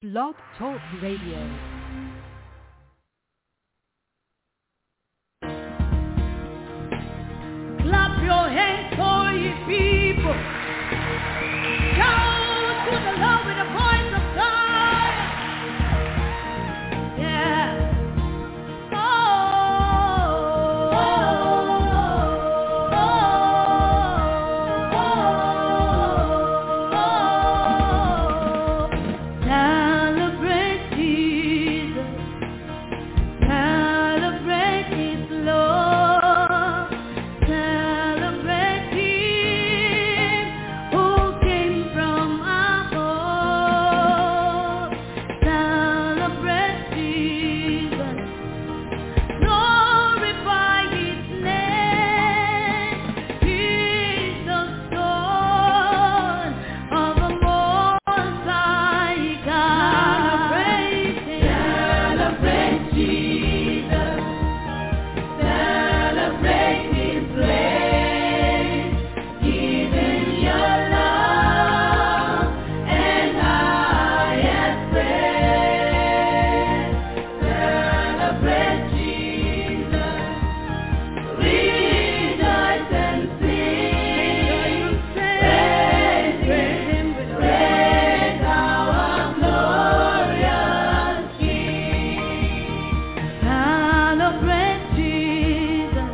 Blog Talk Radio. Clap your hands for ye people. Shout to the Lord with the voice of God. Yeah. Oh, oh, oh, oh, oh. Celebrate Jesus. Celebrate His love. Celebrate Him who came from above. Celebrate Jesus. Glorify His name. He's the Son of the Most High God. Celebrate Jesus. Celebrate His grace. Giving your love and highest praise. Celebrate Jesus. Rejoice and sing. Praise Him. Praise our glorious King. Celebrate Jesus.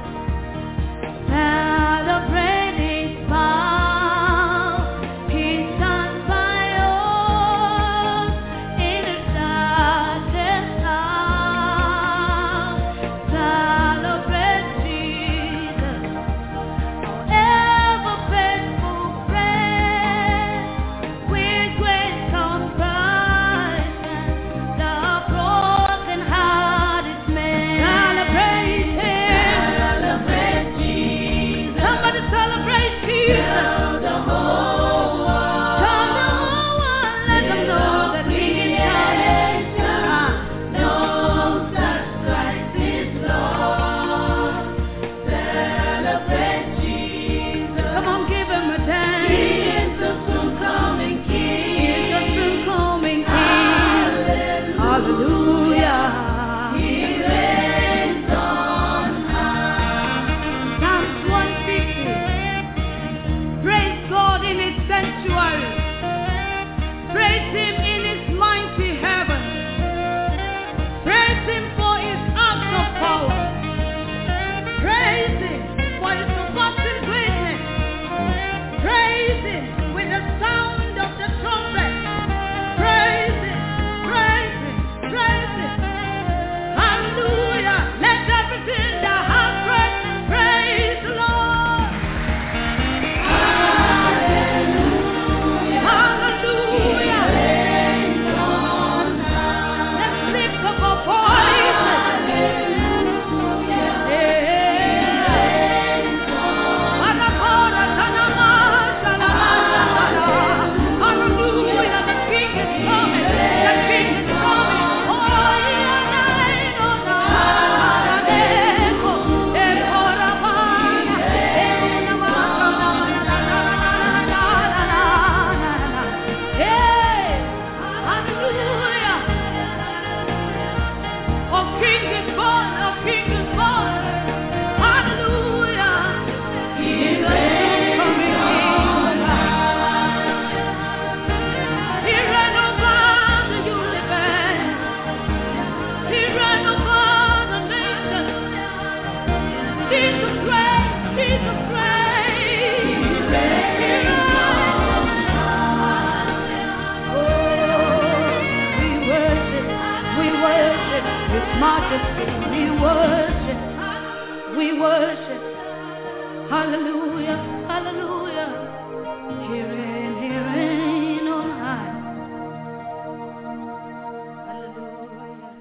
Celebrate His power. He stands by us in the darkest hour. Celebrate Jesus, our ever faithful friend, with great compassion, the broken-hearted man. Celebrate Him. Celebrate Jesus. Somebody celebrate Jesus. Tell the whole world. Tell the whole world. Let them know that He is God. Knows that Christ is Lord. Celebrate Jesus. Come on, give Him a dance. He is the soon coming King. He is the soon coming King. Hallelujah. He reigns on high. Psalms 150. Praise God in His sanctuary. Praise Him in His mighty heaven. Praise Him for His acts of power. Praise Him for His surpassing greatness. Praise Him with the sound of the trumpet. Praise Him, praise Him, praise Him. Hallelujah. Let everything that has breath praise the Lord. Hallelujah. Hallelujah. Let's lift up our voices. Hallelujah, the King is coming. The King is coming. Oh, hallelujah. Our King is born. Our King is born. Hallelujah. He reigns coming in. He reigns over the universe. He reigns over the nations. Jesus reigns. Jesus reigns. He reigns. We worship His majesty. We worship. Hallelujah, hallelujah. He reign on high. Hallelujah.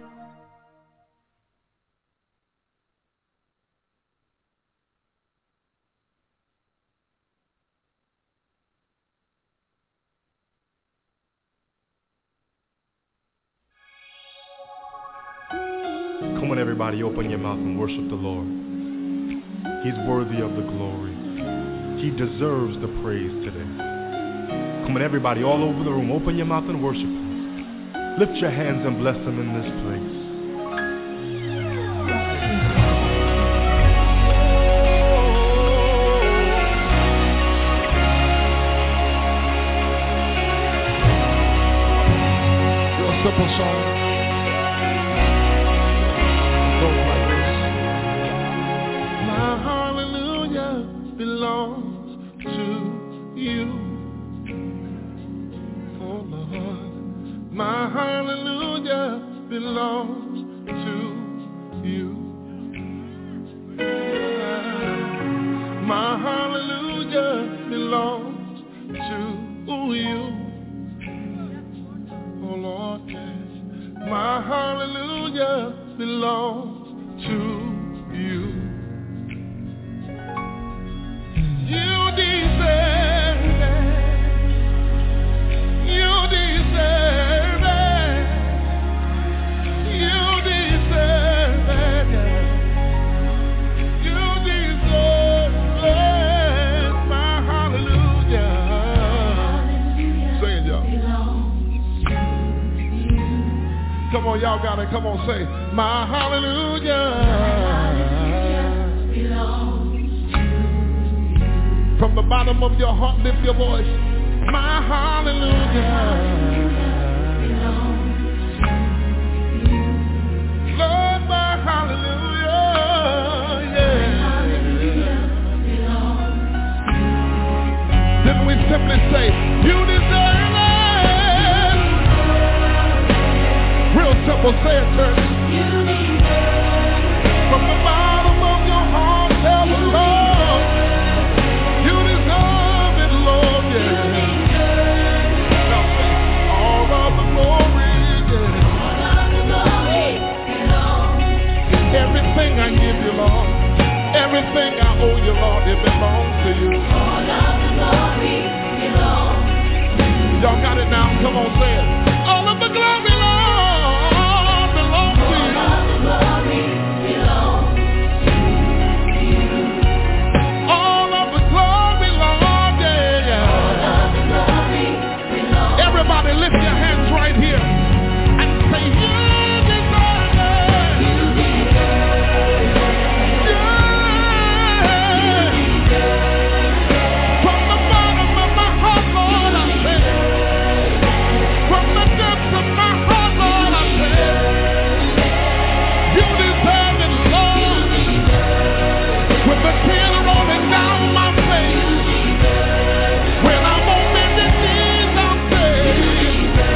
Come on, everybody, open your mouth and worship the Lord. He's worthy of the glory. He deserves the praise today. Come on, everybody, all over the room, open your mouth and worship Him. Lift your hands and bless him in this place. Simple song. It goes like this. My hallelujah belongs to you. Oh Lord, my hallelujah belongs to you. My hallelujah belongs to you. Oh Lord, yes. My hallelujah belongs to you. You deserve it. You deserve it. You deserve it. You deserve it. My hallelujah. Sing it, y'all. Come on, y'all got it. Come on, say, my hallelujah belongs to you. From the bottom of your heart, lift your voice. My hallelujah belongs to you. Lord, my hallelujah, yeah. My hallelujah belongs to you. Then we simply say, you deserve it. Real simple, say it, church. You deserve it. From the bottom of your heart, tell the Lord. You deserve it, Lord, yeah. Now say, all of the glory, yeah. All of the glory belongs to you. Everything I give you, Lord. Everything I owe you, Lord, it belongs to you. All of the glory belongs to you. Y'all got it now? Come on, say it. All of the glory, Lord. Everybody lift your hands right here and say, you deserve it. You deserve it. Yeah. You deserve it. From the bottom of my heart, Lord, I say, from the depths of my heart, Lord, I say, you deserve it, Lord. You deserve it. With the tears rolling down my face, when I'm on bended knees, I'll say,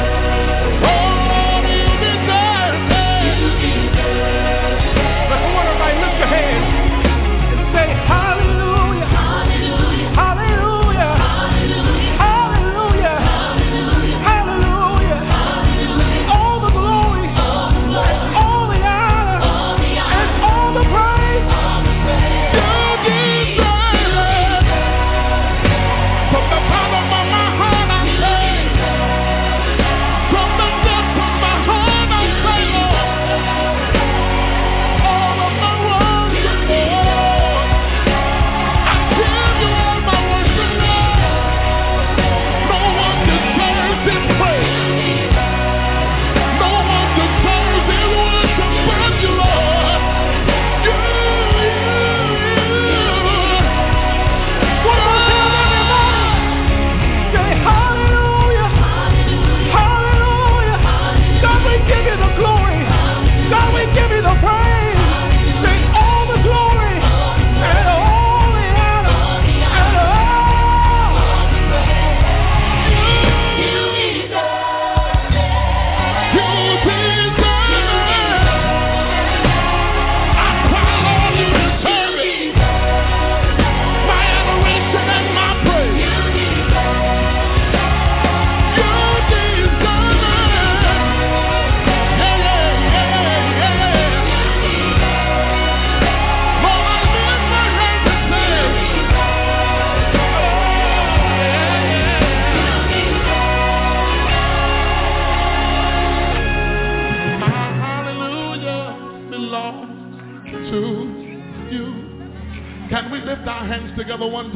Together one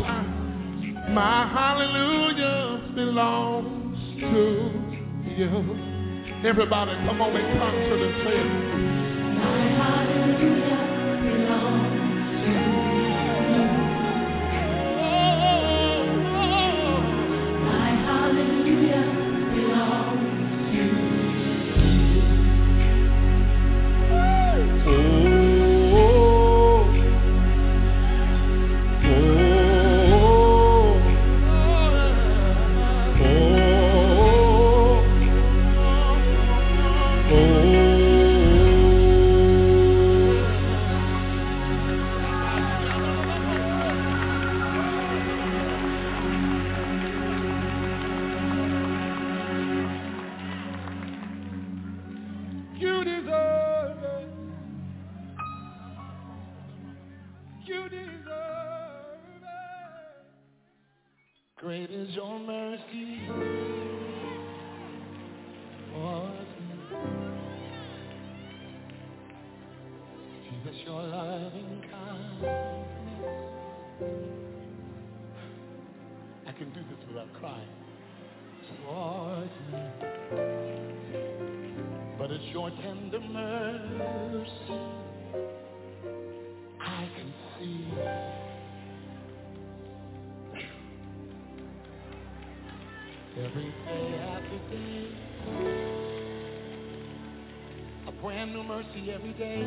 time. My hallelujah belongs to you. Everybody, come on in concert and say it. My hallelujah belongs to you. My hallelujah belongs to you. You deserve it. You deserve it. Great is your mercy towards me. Jesus, your loving kindness. I can do this without crying. Towards me. But it's your tender mercy I can see. Every day after day, a brand new mercy every day.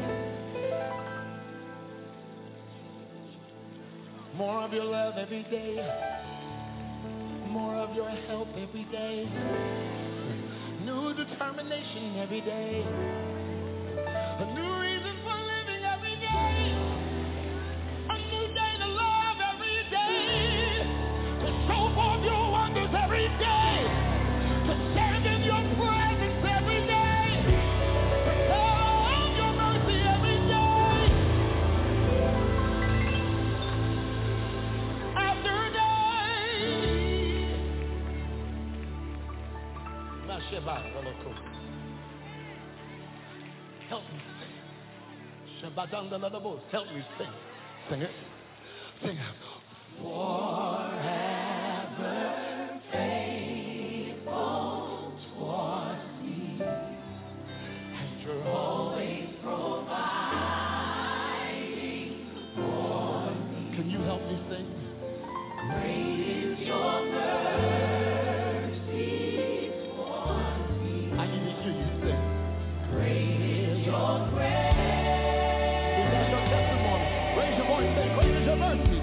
More of your love every day. More of your help every day. New determination every day. A new reason for living every day. A new day to love every day. To show forth your wonders every day. To stand in your presence every day. To tell of your mercy every day. After day. Now, Shabbat, help me sing. Shabbat, help me sing. Sing it. Sing it. Forever faithful towards me, and you're always providing for me. Can you help me sing? Great is your mercy towards me. I need to hear you sing. Great is your grace. Is that your testimony? Raise your voice and say, great is your mercy.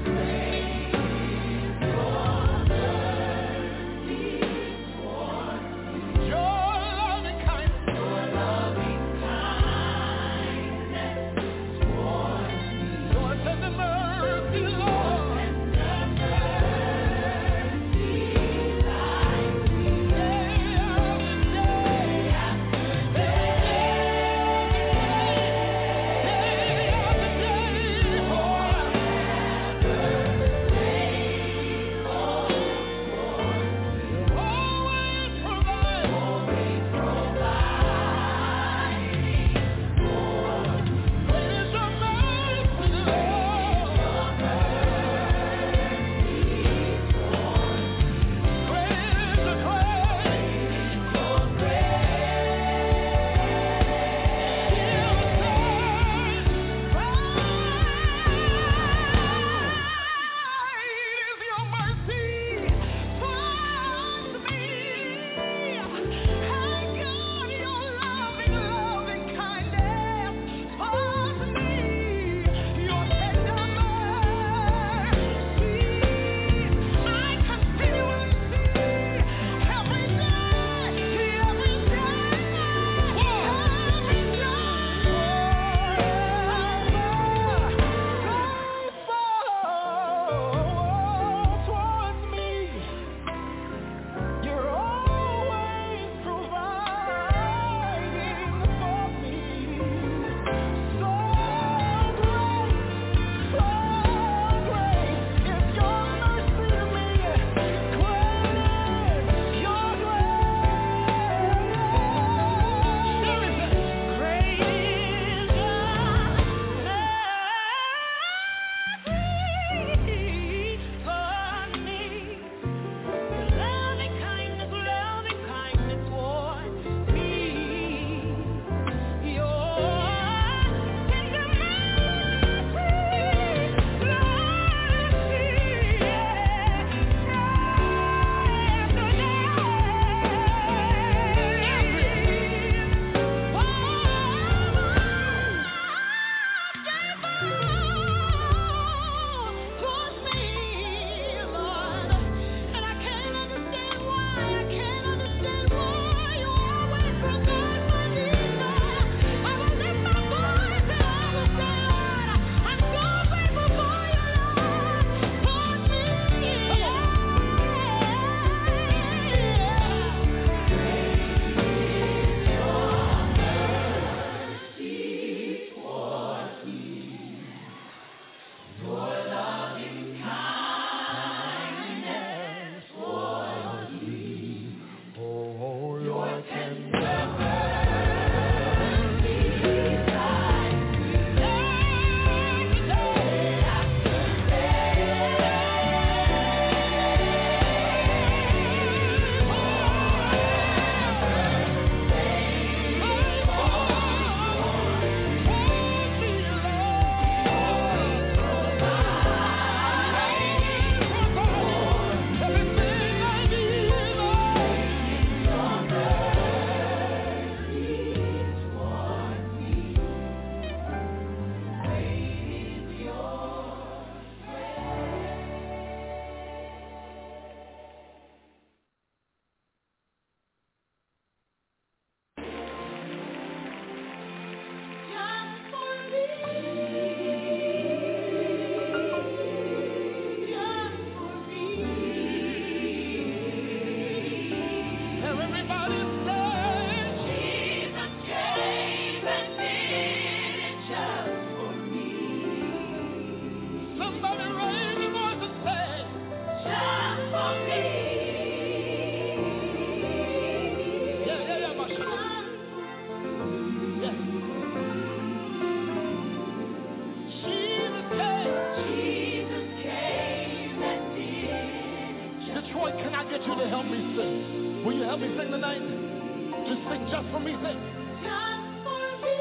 help me sing tonight? Just sing just for me, sing. Just for me.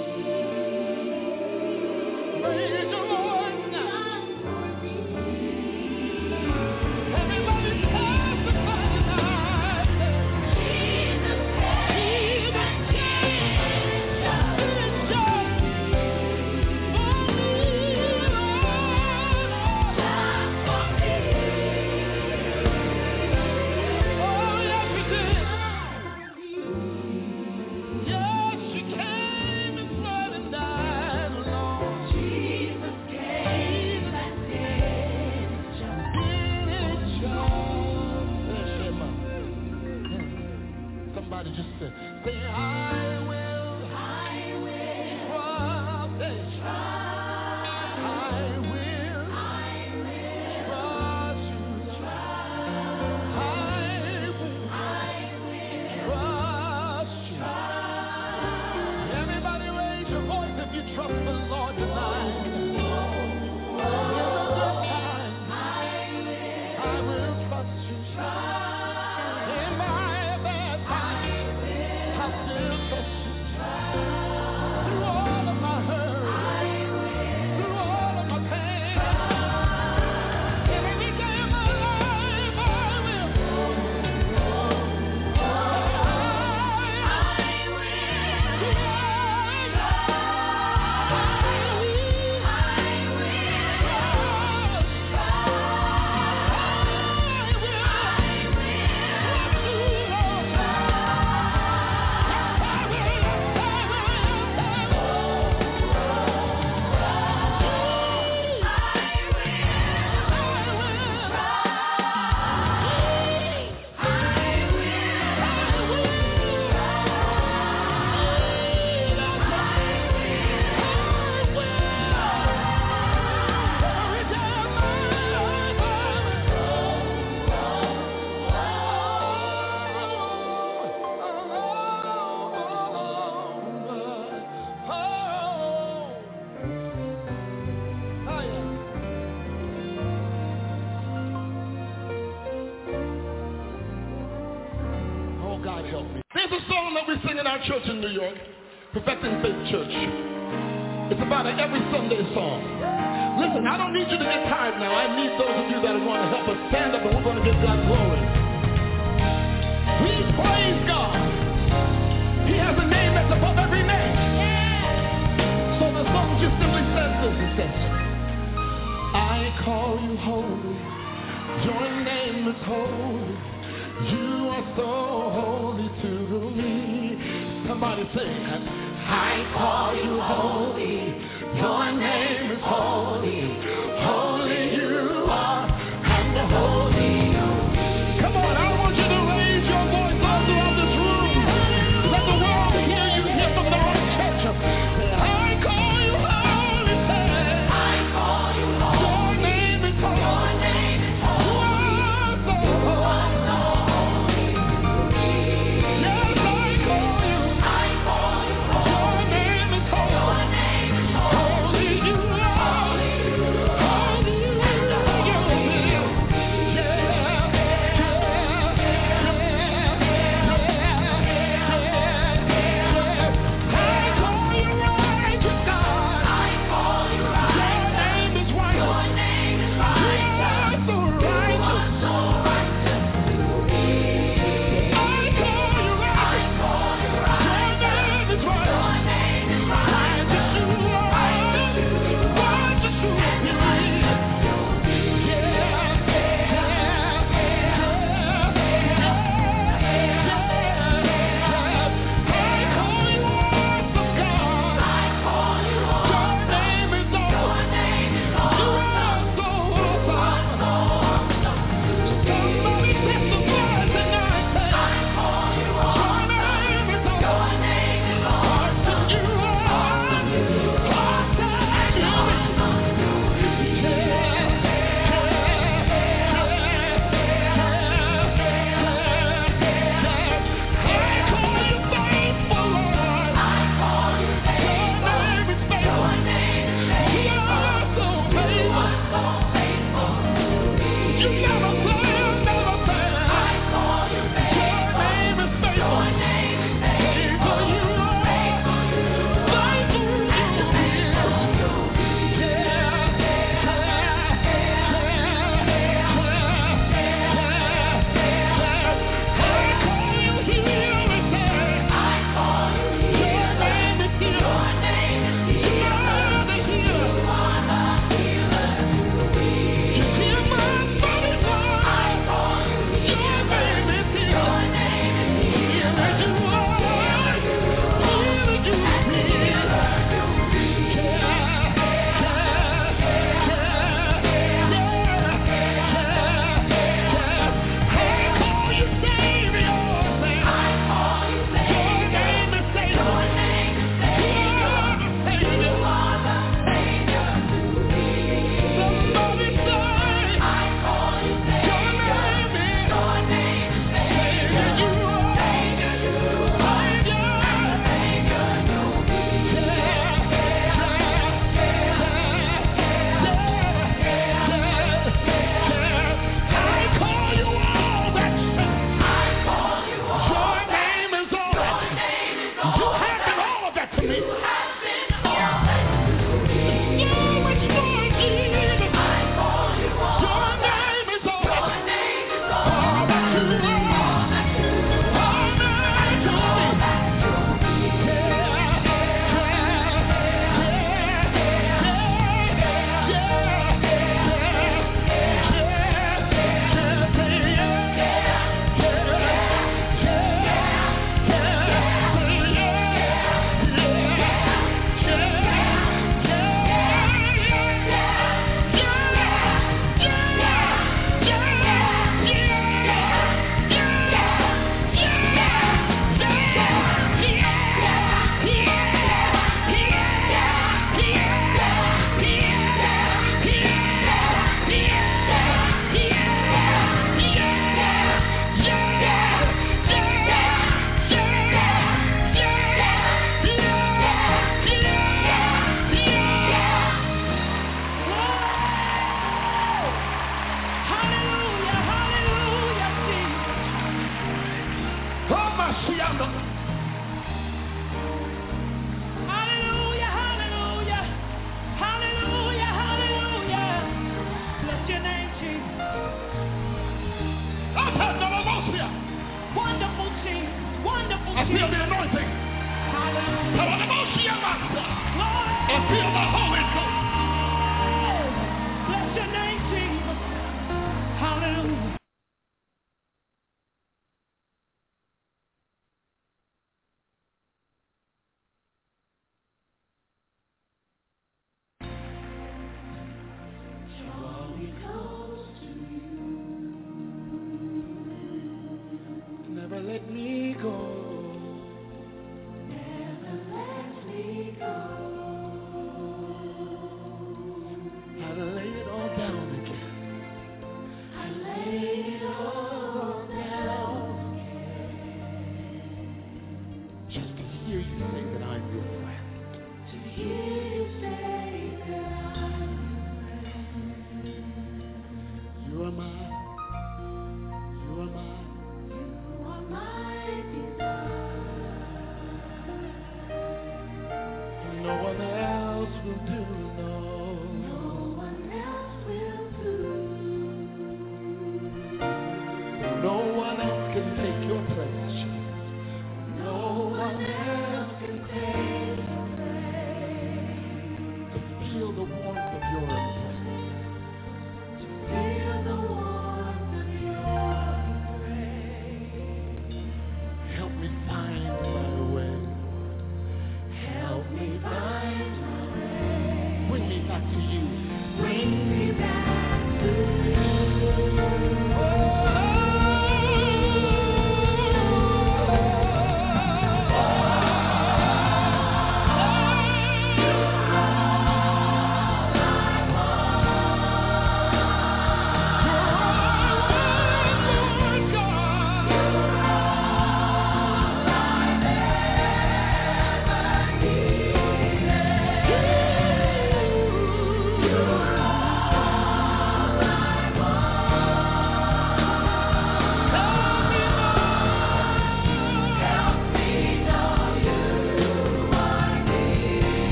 Praise the Lord. Just for me. Everybody testify tonight. Jesus came and gave just for me, Lord. Just for me. Oh, yes, he did. Yes, she came and bled and died alone. Jesus came and gave just Did it just? Somebody just say, I will trust. I will trust you. I will trust you. Everybody raise your voice if you trust the Lord tonight. In the good times, I will trust you. In my bad times, I still trust you. Through all of my hurt, through all of my pain, every day of my life, I will. Oh, God help me. There's a song that we sing in our church in New York, Perfecting Faith Church. It's about an every Sunday song. Listen, I don't need you to get tired now. I need those of you that want to help us stand up and we're going to give God glory. We praise God. He has a name that's above every name. So the song just simply says this. It says, I call you holy. Your name is holy. You are so holy to me. Somebody say, I call you holy. Your name is holy. Holy you are, and holy you be. Come on, I want you to raise your voice all throughout this room. Let the world hear you here from the whole church. Say, I call you holy. Say, I call you holy. your name is holy. Your name is holy. You are so holy. Yes, I call you. Your name is holy. Holy you are.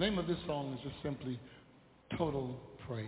name of this song is just simply Total Praise.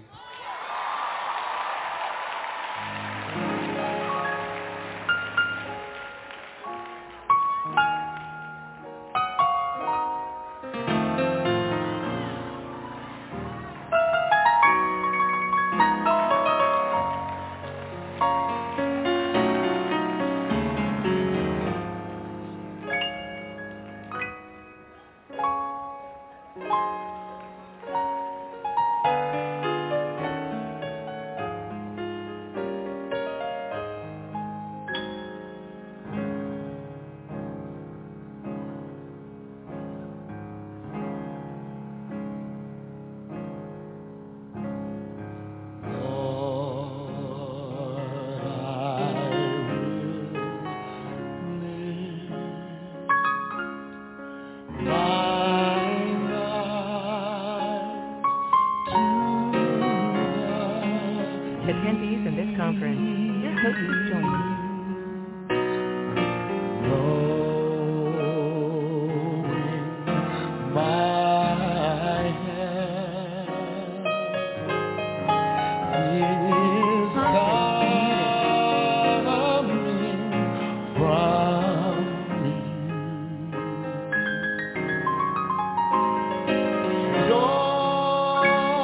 Attendees in this conference, your host is joining.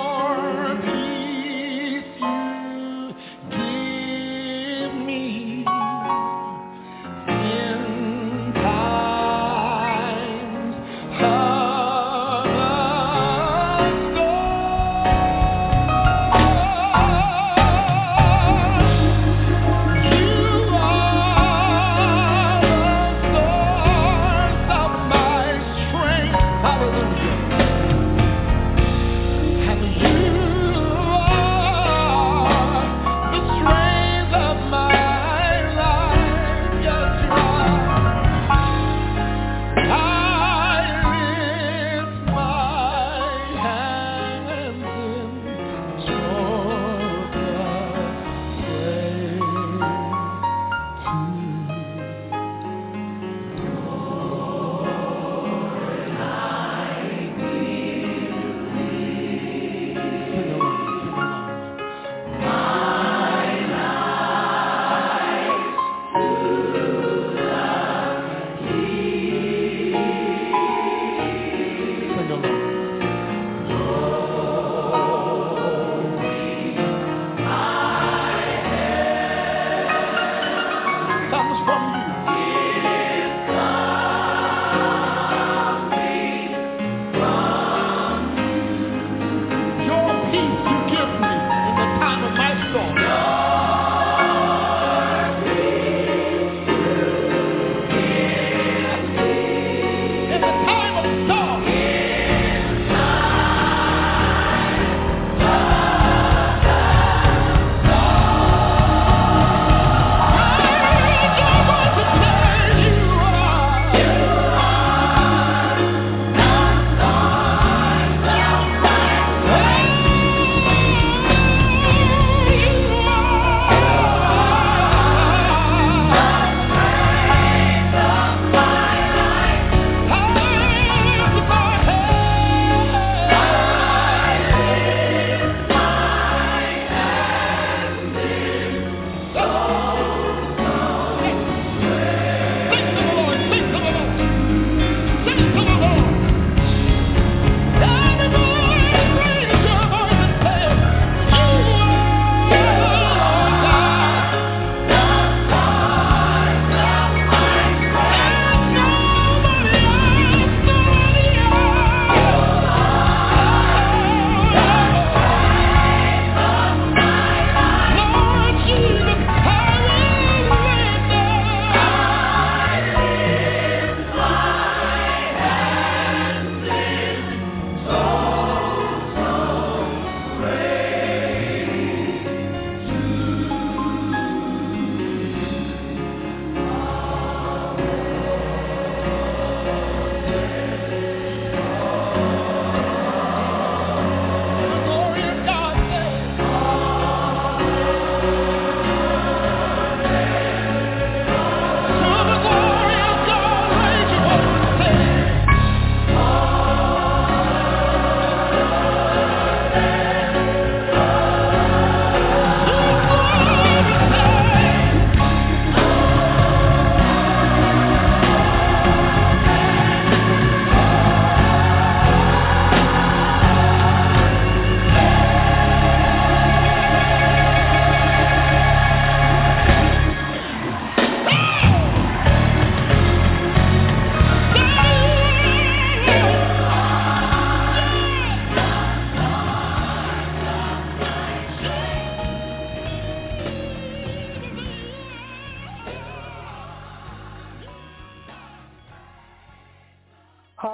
Give me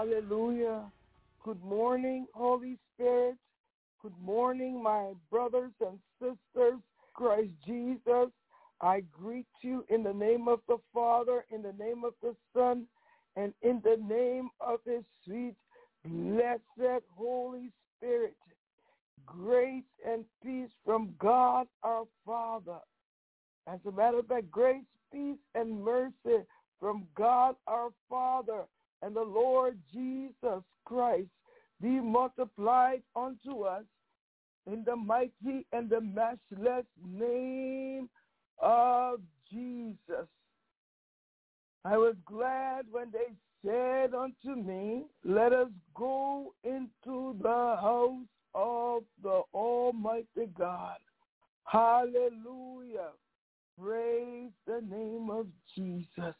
Hallelujah. Good morning, Holy Spirit. Good morning, my brothers and sisters, Christ Jesus. I greet you in the name of the Father, in the name of the Son, and in the name of his sweet, blessed Holy Spirit. Grace and peace from God our Father. As a matter of fact, grace, peace, and mercy from God our Father and the Lord Jesus Christ be multiplied unto us in the mighty and the matchless name of Jesus. I was glad when they said unto me, let us go into the house of the Almighty God. Hallelujah. Praise the name of Jesus.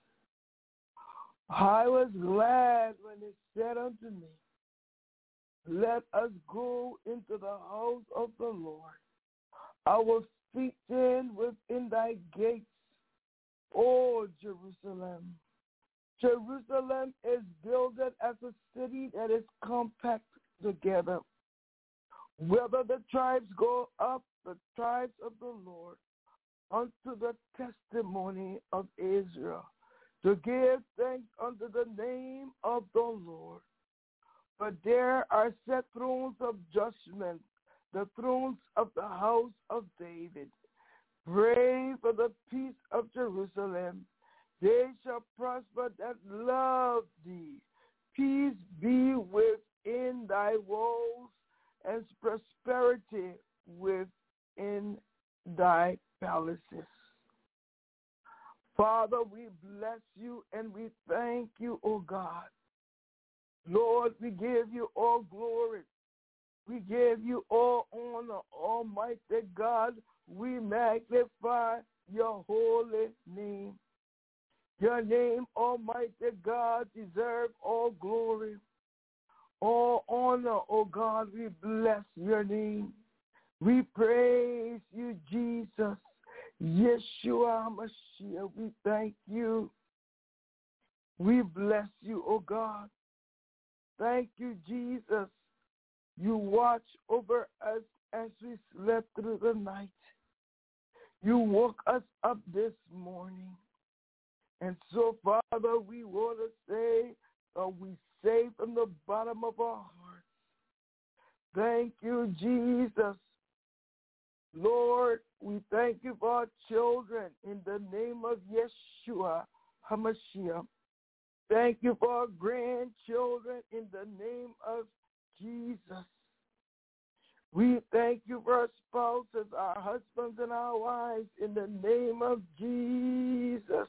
I was glad when they said unto me, let us go into the house of the Lord. I will speak in within thy gates, O Jerusalem. Jerusalem is builded as a city that is compact together. Whether the tribes go up, the tribes of the Lord, unto the testimony of Israel, to give thanks unto the name of the Lord. For there are set thrones of judgment, the thrones of the house of David. Pray for the peace of Jerusalem. They shall prosper that love thee. Peace be within thy walls, and prosperity within thy palaces. Father, we bless you and we thank you, O God. Lord, we give you all glory. We give you all honor, Almighty God. We magnify your holy name. Your name, Almighty God, deserves all glory, all honor, O God. We bless your name. We praise you, Jesus. Yeshua Mashiach, we thank you. We bless you, O God. Thank you, Jesus. You watch over us as we slept through the night. You woke us up this morning. And so, Father, we want to say, we say from the bottom of our hearts, thank you, Jesus. Lord, we thank you for our children in the name of Yeshua HaMashiach. Thank you for our grandchildren in the name of Jesus. We thank you for our spouses, our husbands, and our wives in the name of Jesus.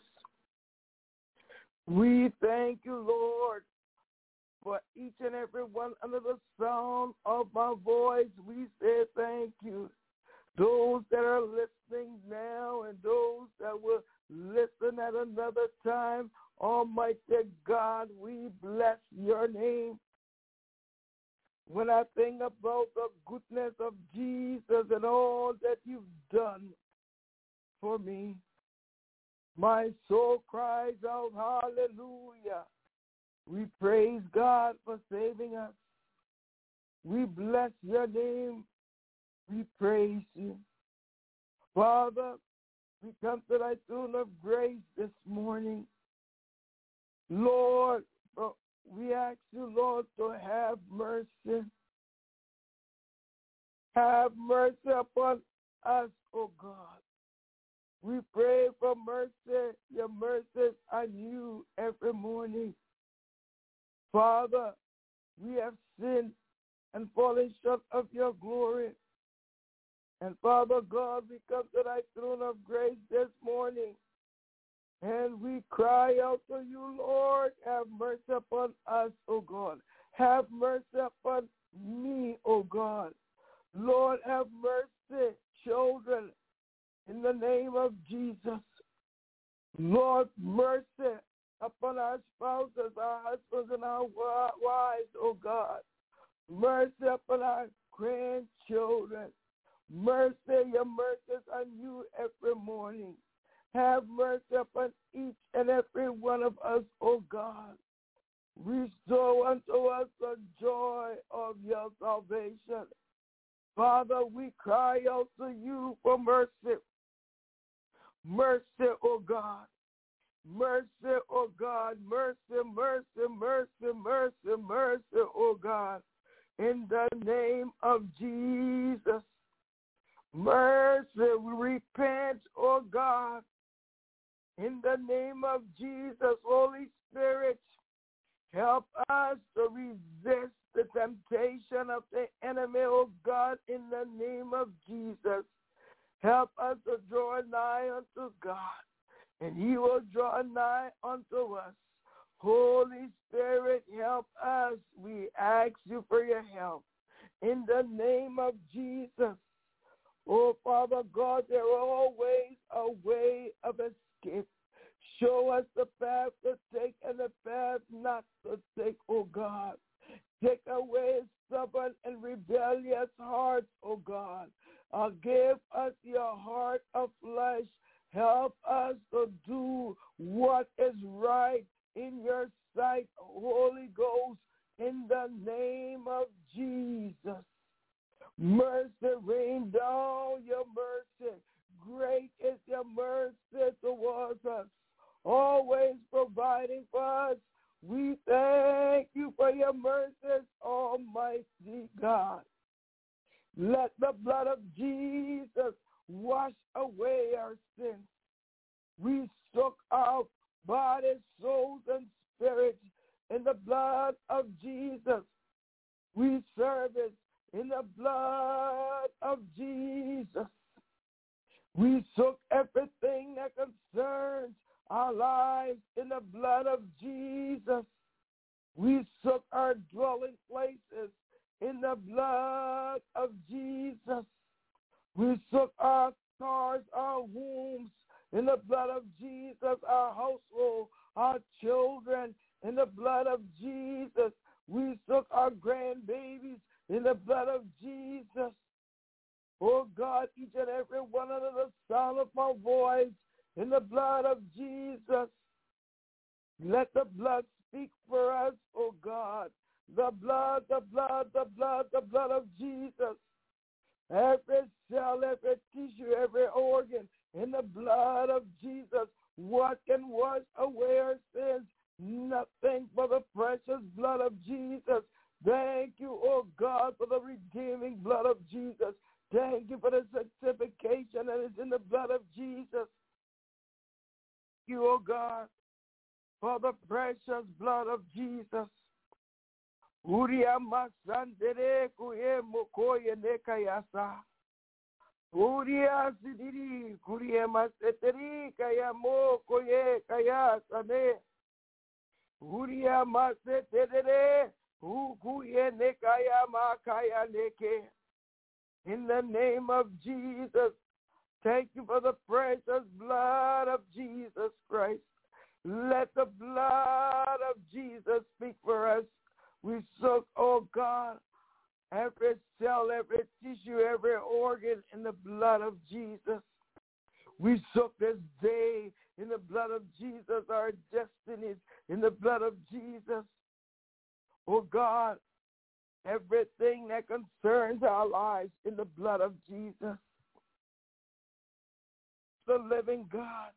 We thank you, Lord, for each and every one under the sound of my voice. We say thank you. Those that are listening now and those that will listen at another time, Almighty God, we bless your name. When I think about the goodness of Jesus and all that you've done for me, my soul cries out, hallelujah. We praise God for saving us. We bless your name. We praise you. Father, we come to thy throne of grace this morning. Lord, we ask you, Lord, to have mercy. Have mercy upon us, O God. We pray for mercy. Your mercies are new every morning. Father, we have sinned and fallen short of your glory. And Father God, we come to thy throne of grace this morning. And we cry out to you, Lord, have mercy upon us, O God. Have mercy upon me, O God. Lord, have mercy, children, in the name of Jesus. Lord, mercy upon our spouses, our husbands, and our wives, O God. Mercy upon our grandchildren. Mercy, your mercies are new every morning. Have mercy upon each and every one of us, O God. Restore unto us the joy of your salvation. Father, we cry out to you for mercy. Mercy, O God. Mercy, O God. Mercy, mercy, mercy, mercy, mercy, O God. In the name of Jesus. Mercy, we repent, O God. In the name of Jesus, Holy Spirit, help us to resist the temptation of the enemy, O God, in the name of Jesus. Help us to draw nigh unto God, and he will draw nigh unto us. Holy Spirit, help us. We ask you for your help. In the name of Jesus. Oh, Father God, there are always a way of escape. Show us the path to take and the path not to take, oh God. Take away stubborn and rebellious hearts, oh God. Give us your heart of flesh. Help us to do what is right in your sight, Holy Ghost, in the name of Jesus. Mercy, rain down your mercy. Great is your mercy towards us, always providing for us. We thank you for your mercies, Almighty God. Let the blood of Jesus wash away our sins. We soak our bodies, souls, and spirits in the blood of Jesus. We service in the blood of Jesus. We soak everything that concerns our lives in the blood of Jesus. We soak our dwelling places in the blood of Jesus. We soak our cars, our homes in the blood of Jesus, our household, our children in the blood of Jesus. We soak our grandbabies in the blood of Jesus. Oh God, each and every one under the sound of my voice, in the blood of Jesus. Let the blood speak for us, oh God. The blood, the blood, the blood, the blood of Jesus. Every cell, every tissue, every organ, in the blood of Jesus. What can wash away our sins? Nothing but the precious blood of Jesus. Thank you, oh God, for the redeeming blood of Jesus. Thank you for the sanctification that is in the blood of Jesus. Thank you, oh God, for the precious blood of Jesus. Uria masandere kuye mokoye nekayasa. Uria sidiri kuye maseteri kaya mokoye kayasa ne. Uria masetere ukuye nekaya makaya neke. In the name of Jesus, thank you for the precious blood of Jesus Christ. Let the blood of Jesus speak for us. We soak, oh God, every cell, every tissue, every organ in the blood of Jesus. We soak this day in the blood of Jesus, our destinies in the blood of Jesus. Oh God, everything that concerns our lives in the blood of Jesus. The living God,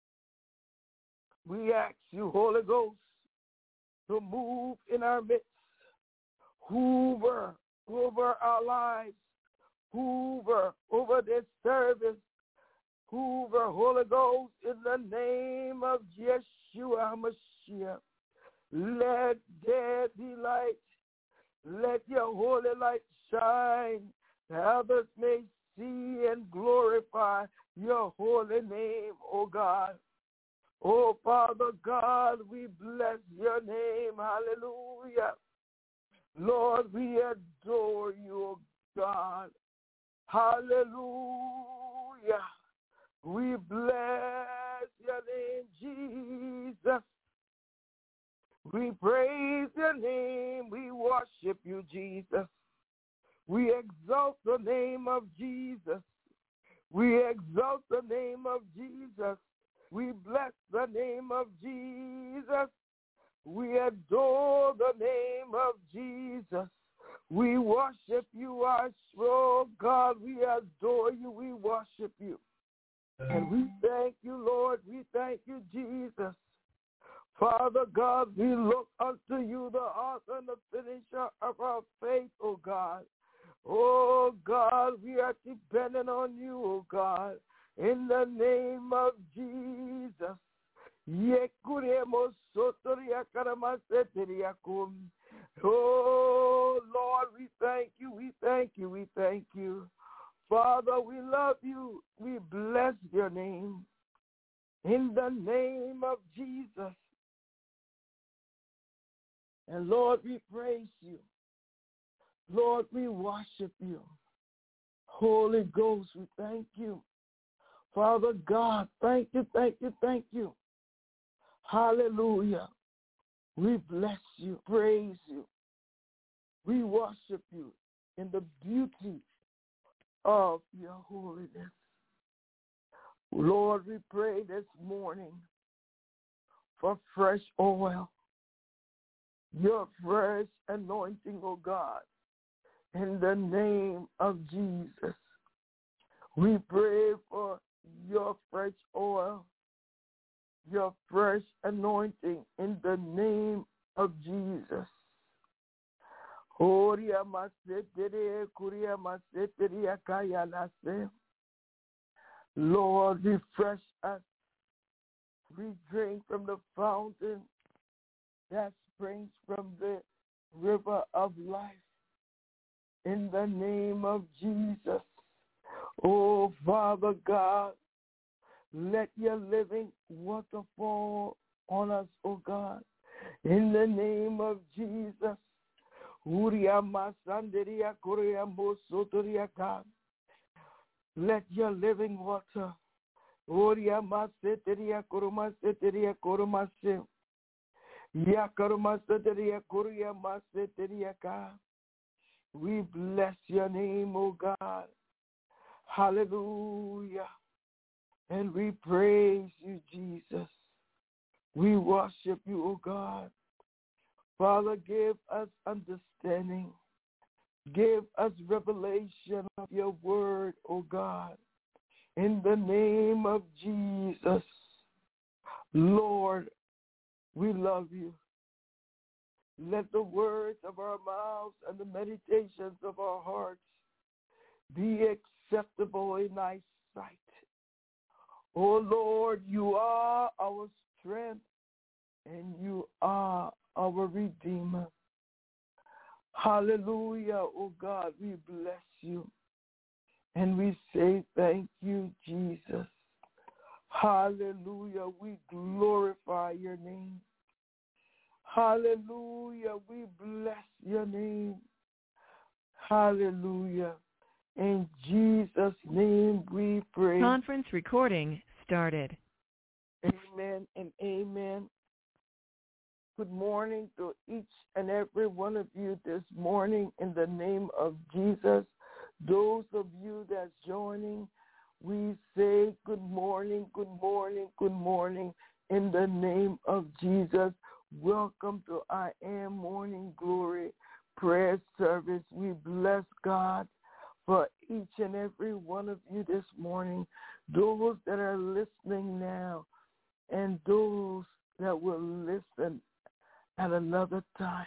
we ask you, Holy Ghost, to move in our midst. Hoover over our lives. Hoover over this service. Hoover, Holy Ghost, in the name of Yeshua HaMashiach. Let there be light. Let your holy light shine, that others may see and glorify your holy name, O God. Oh, Father God, we bless your name. Hallelujah. Lord, we adore you, O God. Hallelujah. We bless your name, Jesus. We praise your name. We worship you, Jesus. We exalt the name of Jesus. We exalt the name of Jesus. We bless the name of Jesus. We adore the name of Jesus. We worship you, our strong God. We adore you. We worship you. And we thank you, Lord. We thank you, Jesus. Father God, we look unto you, the author and the finisher of our faith, O God. Oh God, we are dependent on you, O God. In the name of Jesus. Oh Lord, we thank you, we thank you, we thank you. Father, we love you. We bless your name. In the name of Jesus. And Lord, we praise you. Lord, we worship you. Holy Ghost, we thank you. Father God, thank you, thank you, thank you. Hallelujah. We bless you, praise you. We worship you in the beauty of your holiness. Lord, we pray this morning for fresh oil, your fresh anointing, oh God, in the name of Jesus. We pray for your fresh oil, your fresh anointing in the name of Jesus. Lord, refresh us. We drink from the fountain that springs from the river of life. In the name of Jesus. Oh, Father God, let your living water fall on us, oh God. In the name of Jesus. Let your living water. We bless your name, O God. Hallelujah. And we praise you, Jesus. We worship you, O God. Father, give us understanding. Give us revelation of your word, O God. In the name of Jesus. Lord, we love you. Let the words of our mouths and the meditations of our hearts be acceptable in thy sight. O Lord, you are our strength and you are our Redeemer. Hallelujah, O God, we bless you. And we say thank you, Jesus. Hallelujah, we glorify your name. Hallelujah, we bless your name. Hallelujah. In Jesus' name we pray. Conference recording started. Amen and amen. Good morning to each and every one of you this morning in the name of Jesus. Those of you that's joining, we say good morning, good morning, good morning in the name of Jesus. Welcome to I Am Morning Glory prayer service. We bless God for each and every one of you this morning, those that are listening now and those that will listen at another time.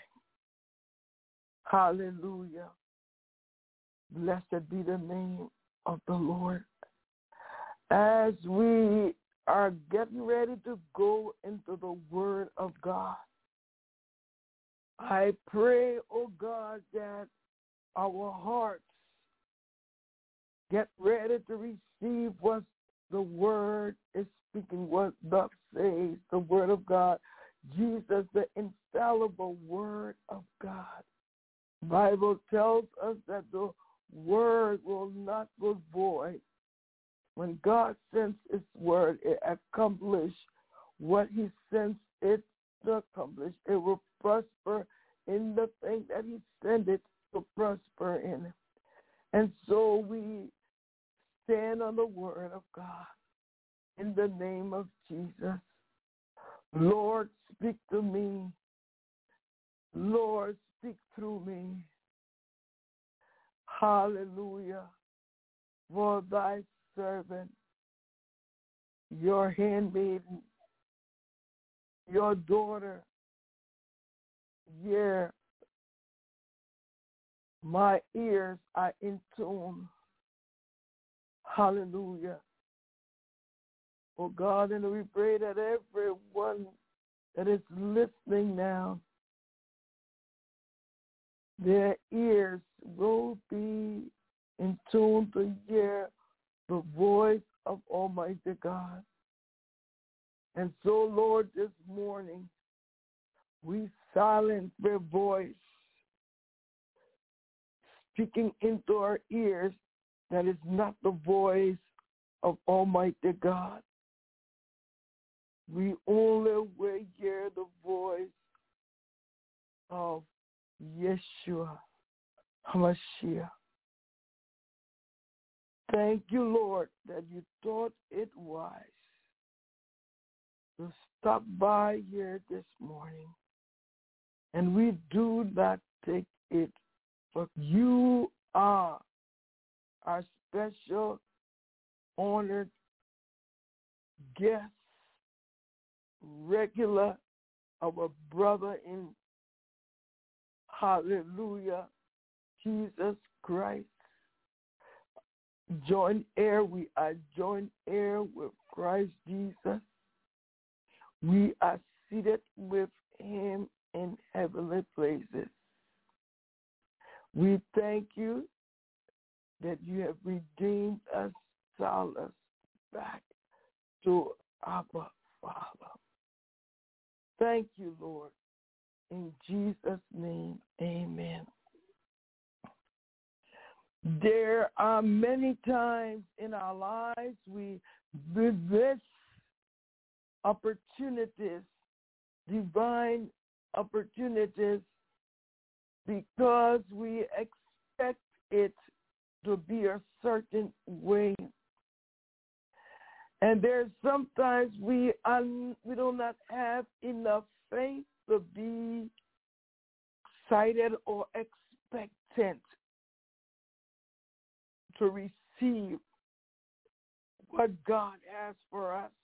Hallelujah. Blessed be the name of the Lord. As we are getting ready to go into the Word of God, I pray, oh God, that our hearts get ready to receive what the Word is speaking, what thus says the Word of God. Jesus, the infallible Word of God. The Bible tells us that the Word will not go void. When God sends his Word, it accomplishes what he sends it to accomplish. It will prosper in the thing that he sent it to prosper in. And so we stand on the Word of God in the name of Jesus. Lord, speak to me Lord, speak through me. Hallelujah. For thy servant, your handmaiden, your daughter, yeah, my ears are in tune. Hallelujah. Oh God, and we pray that everyone that is listening now, their ears will be in tune to hear the voice of Almighty God. And so, Lord, this morning, we silence their voice, speaking into our ears that is not the voice of Almighty God. We only will hear the voice of Yeshua HaMashiach. Thank you, Lord, that you thought it wise to stop by here this morning. And we do not take it for you are our special honored guest, regular, our brother in hallelujah, Jesus Christ. We are joint heir with Christ Jesus. We are seated with him in heavenly places. We thank you that you have redeemed us, called us back to Abba Father. Thank you, Lord. In Jesus' name, amen. There are many times in our lives we miss opportunities, divine opportunities, because we expect it to be a certain way. And there's sometimes we do not have enough faith to be excited or expectant to receive what God has for us.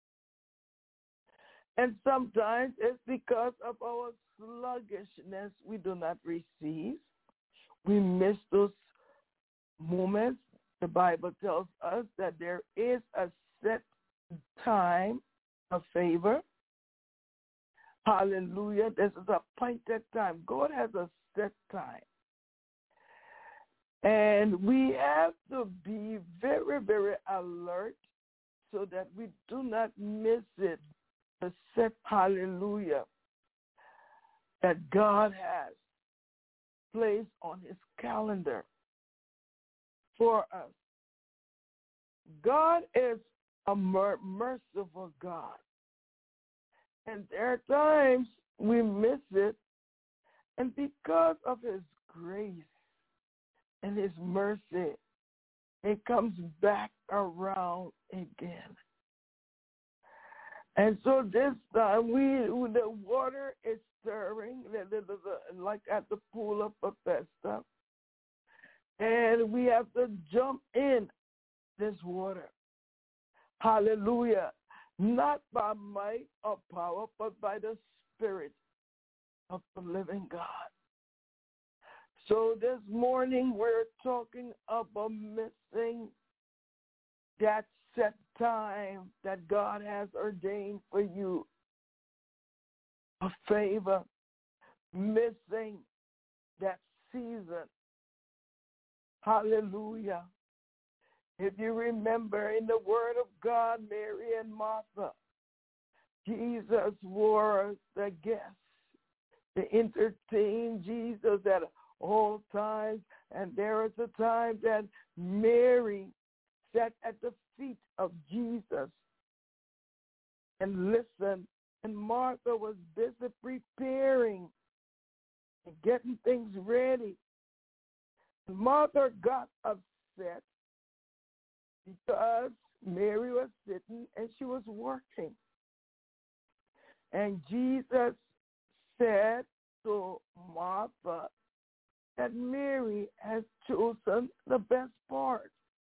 And sometimes it's because of our sluggishness we do not receive. We miss those moments. The Bible tells us that there is a set time of favor. Hallelujah. This is a appointed time. God has a set time. And we have to be very, very alert so that we do not miss it. The set, hallelujah, that God has placed on his calendar for us. God is a merciful God. And there are times we miss it, and because of his grace and his mercy, it comes back around again. And so this time, the water is stirring, like at the pool of Bethesda, and we have to jump in this water. Hallelujah. Not by might or power, but by the Spirit of the living God. So this morning we're talking about missing that set time that God has ordained for you. A favor, missing that season. Hallelujah. If you remember in the Word of God, Mary and Martha, Jesus was the guest. They entertained Jesus at all times, and there was a time that Mary sat at the feet of Jesus and listened, and Martha was busy preparing and getting things ready. Martha got upset because Mary was sitting and she was working. And Jesus said, to Martha that Mary has chosen the best part.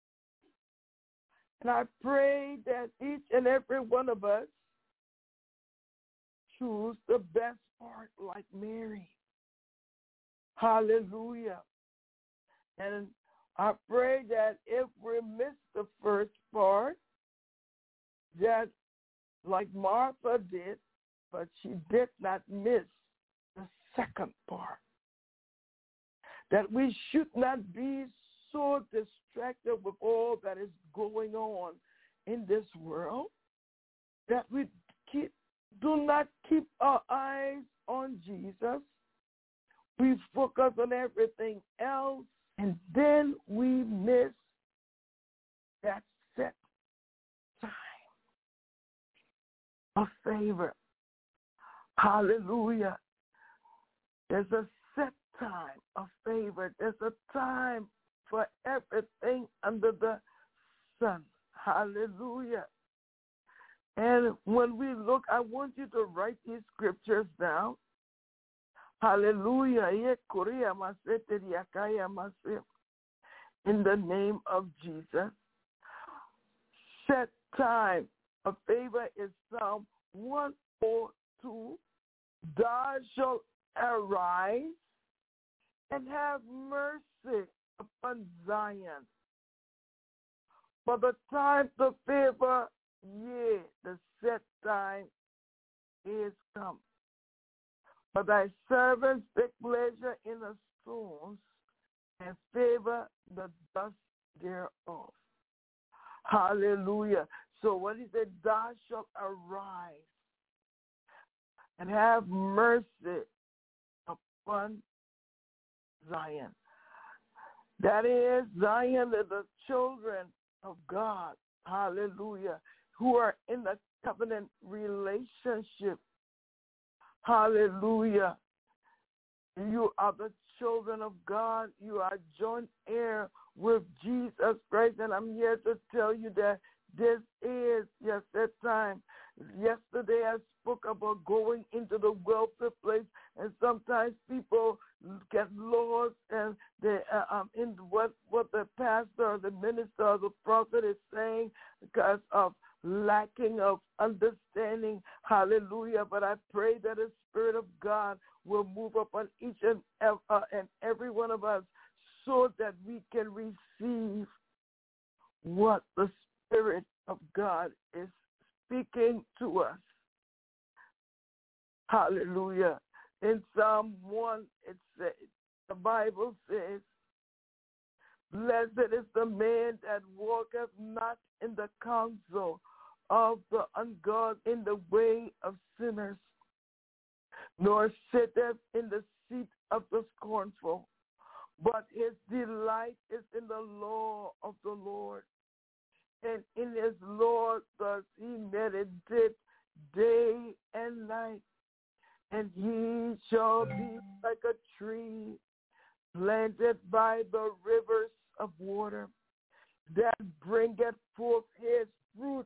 And I pray that each and every one of us choose the best part like Mary. Hallelujah. And I pray that if we miss the first part, that like Martha did, but she did not miss the second part. That we should not be so distracted with all that is going on in this world, that we do not keep our eyes on Jesus. We focus on everything else, and then we miss that set time of favor. Hallelujah. There's a set time of favor. There's a time for everything under the sun. Hallelujah. And when we look, I want you to write these scriptures down. Hallelujah. In the name of Jesus. Set time of favor is Psalm 142. Thou shalt arise and have mercy upon Zion. For the time to favor, yea, the set time is come. For thy servants take pleasure in the stones and favor the dust thereof. Hallelujah. So when he said, thou shalt arise and have mercy upon Zion. That is, Zion is the children of God. Hallelujah. Who are in the covenant relationship. Hallelujah. You are the children of God. You are joint heir with Jesus Christ. And I'm here to tell you that this is your set time. Yesterday I spoke about going into the wealthy place, and sometimes people get lost and they in what the pastor or the minister or the prophet is saying because of lacking of understanding. Hallelujah. But I pray that the Spirit of God will move upon each and every one of us so that we can receive what the Spirit of God is speaking to us. Hallelujah. In Psalm 1, it says, the Bible says, blessed is the man that walketh not in the counsel of the ungodly, in the way of sinners, nor sitteth in the seat of the scornful, but his delight is in the law of the Lord. And in his law does he meditate day and night. And he shall be like a tree planted by the rivers of water, that bringeth forth his fruit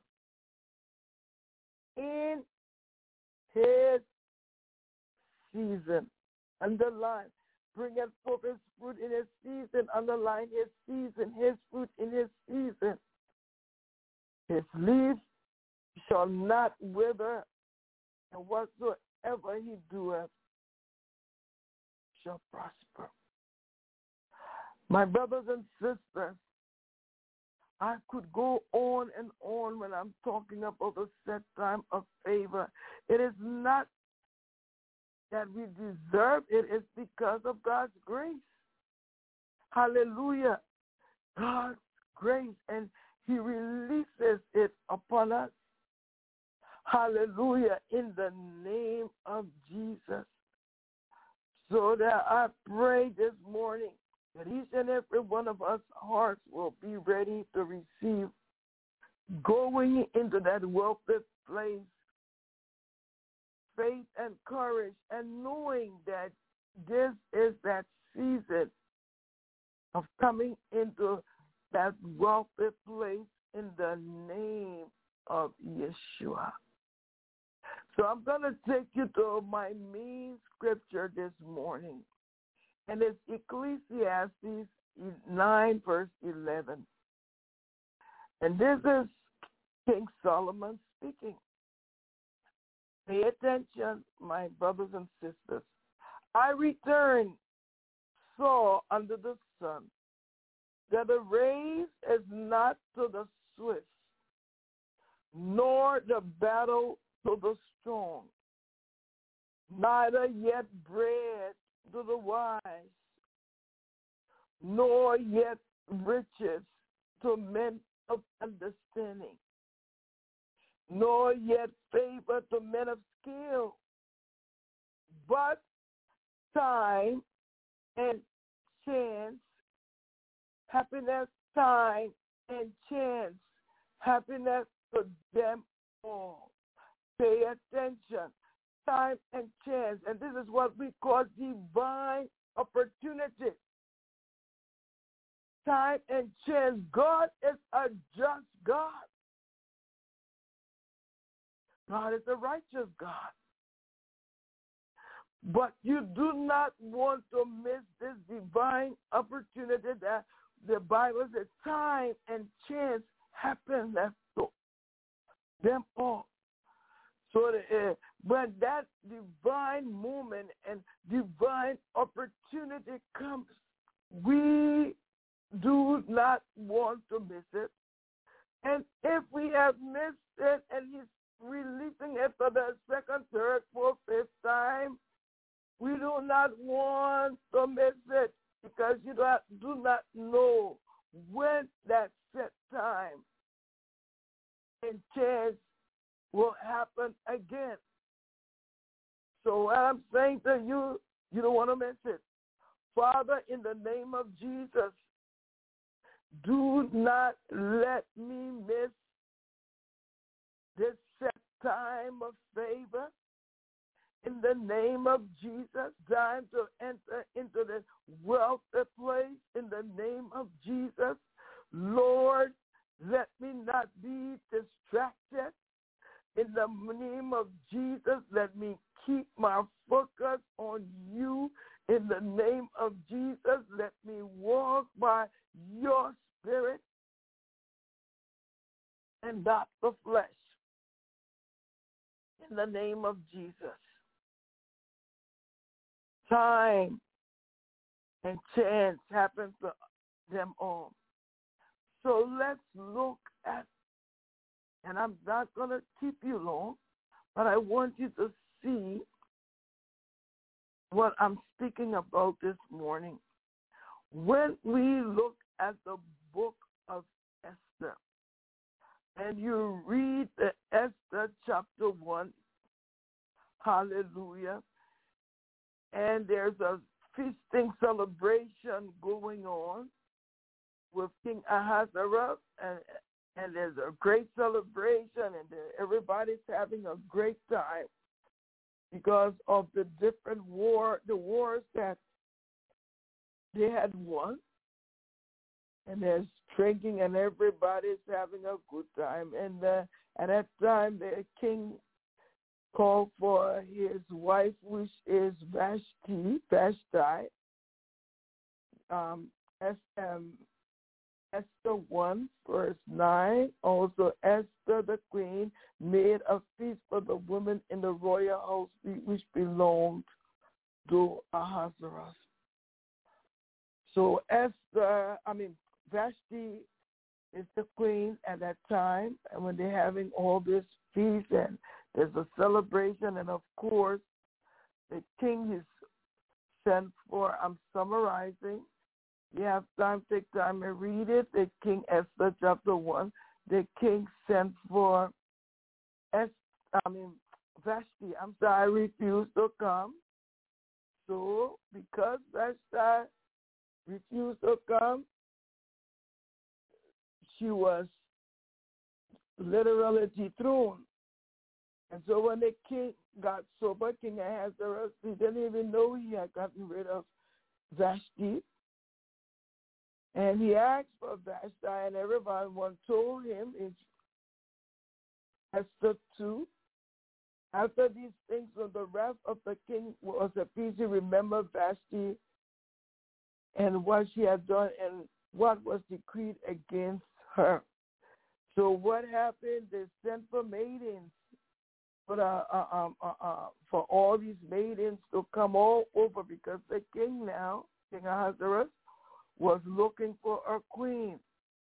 in his season. Underline, bringeth forth his fruit in his season. Underline, his season, his fruit in his season. His leaf shall not wither, and whatsoever he doeth shall prosper. My brothers and sisters, I could go on and on when I'm talking about the set time of favor. It is not that we deserve it, it's because of God's grace. Hallelujah. God's grace, and he releases it upon us. Hallelujah, in the name of Jesus. So that I pray this morning that each and every one of us hearts will be ready to receive, going into that wealthy place, faith and courage, and knowing that this is that season of coming into that wealthy place in the name of Yeshua. So I'm going to take you to my main scripture this morning. And it's Ecclesiastes 9, verse 11. And this is King Solomon speaking. Pay attention, my brothers and sisters. I return, saw under the sun, that the race is not to the swift, nor the battle to the strong, neither yet bread to the wise, nor yet riches to men of understanding, nor yet favor to men of skill, but time and chance, happiness, time and chance, happiness to them all. Pay attention. Time and chance. And this is what we call divine opportunity. Time and chance. God is a just God. God is a righteous God. But you do not want to miss this divine opportunity that the Bible says time and chance happen to them all. So when that divine moment and divine opportunity comes, we do not want to miss it. And if we have missed it and he's releasing it for the second, third, fourth, fifth time, we do not want to miss it because you do not know when that set time and chance will happen again. So what I'm saying to you, you don't want to miss it. Father, in the name of Jesus, do not let me miss this set time of favor. In the name of Jesus, time to enter into this wealthy place. In the name of Jesus, Lord, let me not be distracted. In the name of Jesus, let me keep my focus on you. In the name of Jesus, let me walk by your spirit and not the flesh. In the name of Jesus. Time and chance happen to them all. So let's look at, and I'm not going to keep you long, but I want you to see what I'm speaking about this morning. When we look at the book of Esther, and you read the Esther chapter 1, hallelujah, and there's a feasting celebration going on with King Ahasuerus, and there's a great celebration, and everybody's having a great time because of the different the wars that they had won, and there's drinking, and everybody's having a good time. And at that time, the king called for his wife, which is Vashti, Esther 1, verse 9. Also, Esther the queen made a feast for the women in the royal house, which belonged to Ahasuerus. So Vashti is the queen at that time, and when they're having all this feast and there's a celebration, and of course, the king is sent for, I'm summarizing. You have time, take time and read it. The King Esther chapter 1, the king sent for Vashti, refused to come. So because Vashti refused to come, she was literally dethroned. And so when the king got sober, King Ahasuerus, he didn't even know he had gotten rid of Vashti. And he asked for Vashti, and everyone told him in Esther 2, After these things, when the wrath of the king was appeased, he remembered Vashti and what she had done and what was decreed against her. So what happened? They sent for maidens, for all these maidens to come all over, because the king now, King Ahasuerus, was looking for a queen.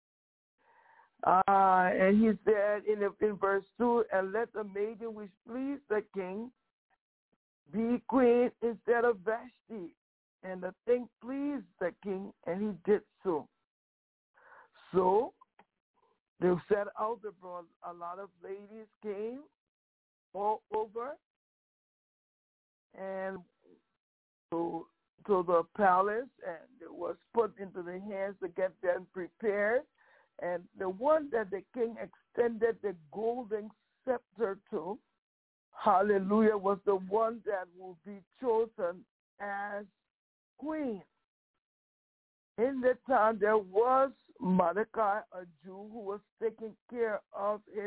And he said in verse 2, and let the maiden which pleased the king be queen instead of Vashti. And the thing pleased the king, and he did so. So they set out the bronze. A lot of ladies came all over and to the palace, and it was put into the hands to get them prepared. And the one that the king extended the golden scepter to, hallelujah, was the one that will be chosen as queen. In the time, there was Mordecai, a Jew, who was taking care of his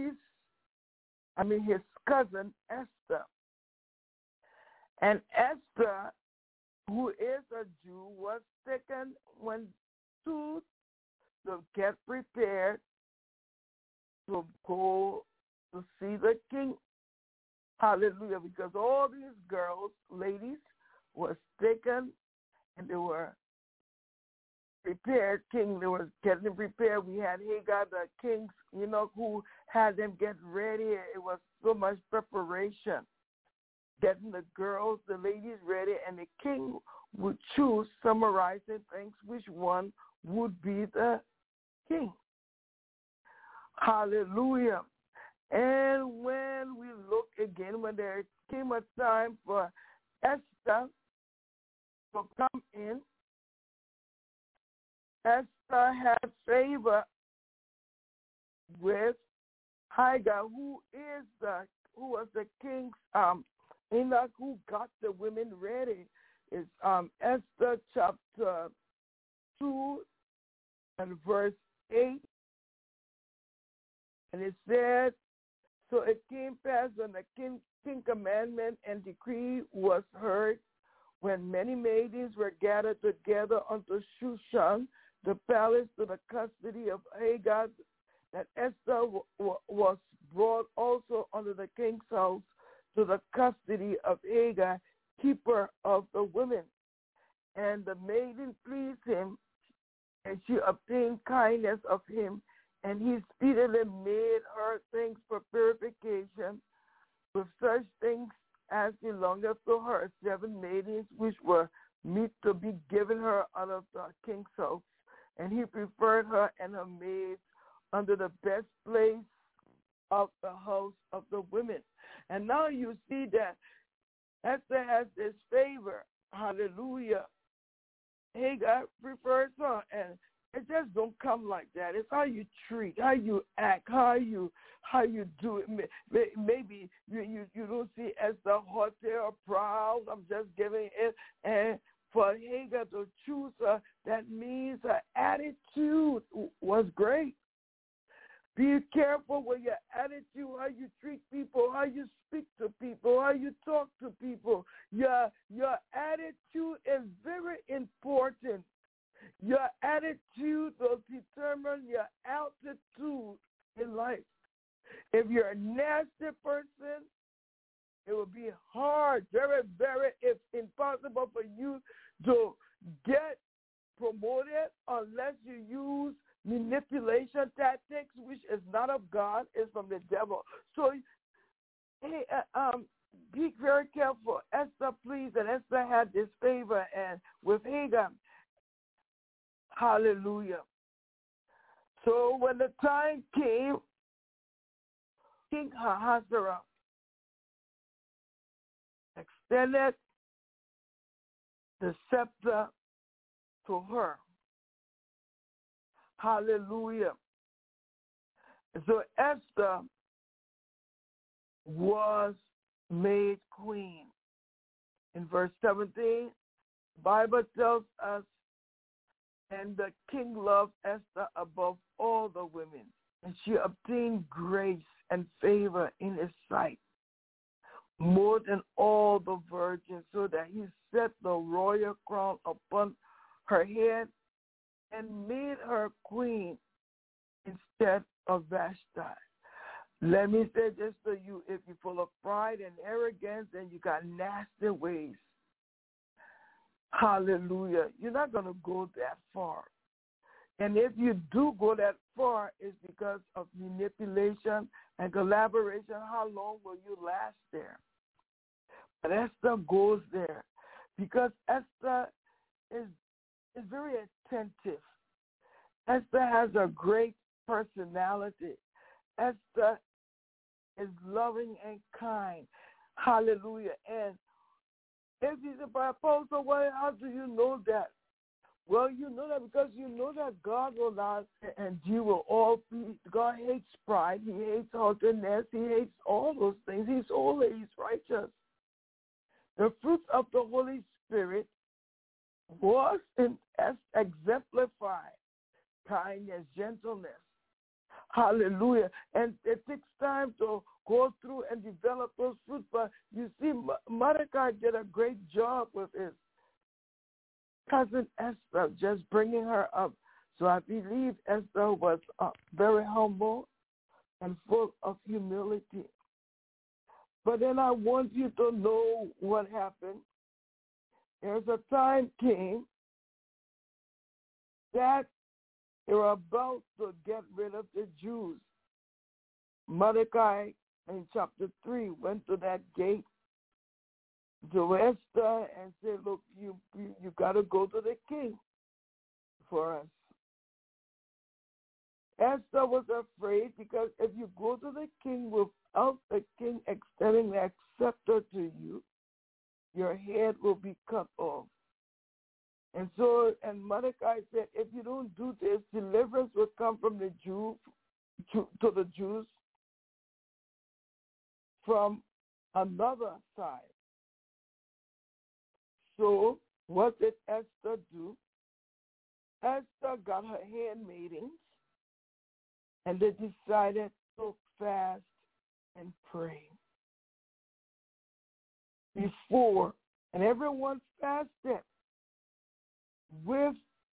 cousin Esther. And Esther, who is a Jew, was taken to get prepared to go to see the king. Hallelujah. Because all these girls, ladies, was taken and they were prepared. King, they were getting prepared. We had Hagar, the kings, who had them get ready. It was so much preparation, getting the girls, the ladies ready, and the king would choose, summarizing things, which one would be the king. Hallelujah. And when we look again, when there came a time for Esther to come in, Esther had favor with Hagar, who was the king's Enoch, who got the women ready. It's Esther chapter 2 and verse 8. And it said, so it came past when the king commandment and decree was heard, when many maidens were gathered together unto Shushan, the palace, to the custody of Hagar, that Esther was brought also under the king's house to the custody of Hagar, keeper of the women. And the maiden pleased him, and she obtained kindness of him, and he speedily made her things for purification, with such things as belongeth to her, 7 maidens, which were meet to be given her out of the king's house. And he preferred her and her maids under the best place of the house of the women. And now you see that Esther has this favor. Hallelujah. Hagar prefers her, and it just don't come like that. It's how you treat, how you act, how you do it. Maybe you don't see Esther haughty or proud. I'm just giving it. And for Hagar to choose her, that means her attitude was great. Be careful with your attitude, how you treat people, how you speak to people, how you talk to people. Your attitude is very important. Your attitude will determine your altitude in life. If you're a nasty person, it will be hard, very, very, it's impossible for you to get promoted unless you use manipulation tactics, which is not of God, it's from the devil. So, hey, be very careful. Esther pleased, and Esther had this favor, and with Hagar, hallelujah. So when the time came, King Ahasuerus extended the scepter to her. Hallelujah. So Esther was made queen. In verse 17, the Bible tells us, and the king loved Esther above all the women, and she obtained grace and favor in his sight. more than all the virgins, so that he set the royal crown upon her head and made her queen instead of Vashti. Let me say this to you: if you're full of pride and arrogance and you got nasty ways, hallelujah, you're not going to go that far. And if you do go that far, it's because of manipulation and collaboration. How long will you last there? But Esther goes there because Esther is very attentive. Esther has a great personality. Esther is loving and kind. Hallelujah. And if you say, but Apostle, how do you know that? Well, you know that because you know that God will not, and you will all be, God hates pride, he hates haughtiness, he hates all those things. He's holy, he's righteous. The fruit of the Holy Spirit was exemplified: kindness, gentleness. Hallelujah. And it takes time to go through and develop those fruits. But you see, Mordecai did a great job with his cousin Esther, just bringing her up. So I believe Esther was very humble and full of humility. But then I want you to know what happened. There's a time came that they were about to get rid of the Jews. Mordecai, in chapter 3, went to that gate to Esther and said, look, you got to go to the king for us. Esther was afraid because if you go to the king without the king extending the scepter to you, your head will be cut off. And Mordecai said, if you don't do this, deliverance will come from the Jews to the Jews from another side. So what did Esther do? Esther got her handmaidens, and they decided to fast and pray. Before, and everyone fasted with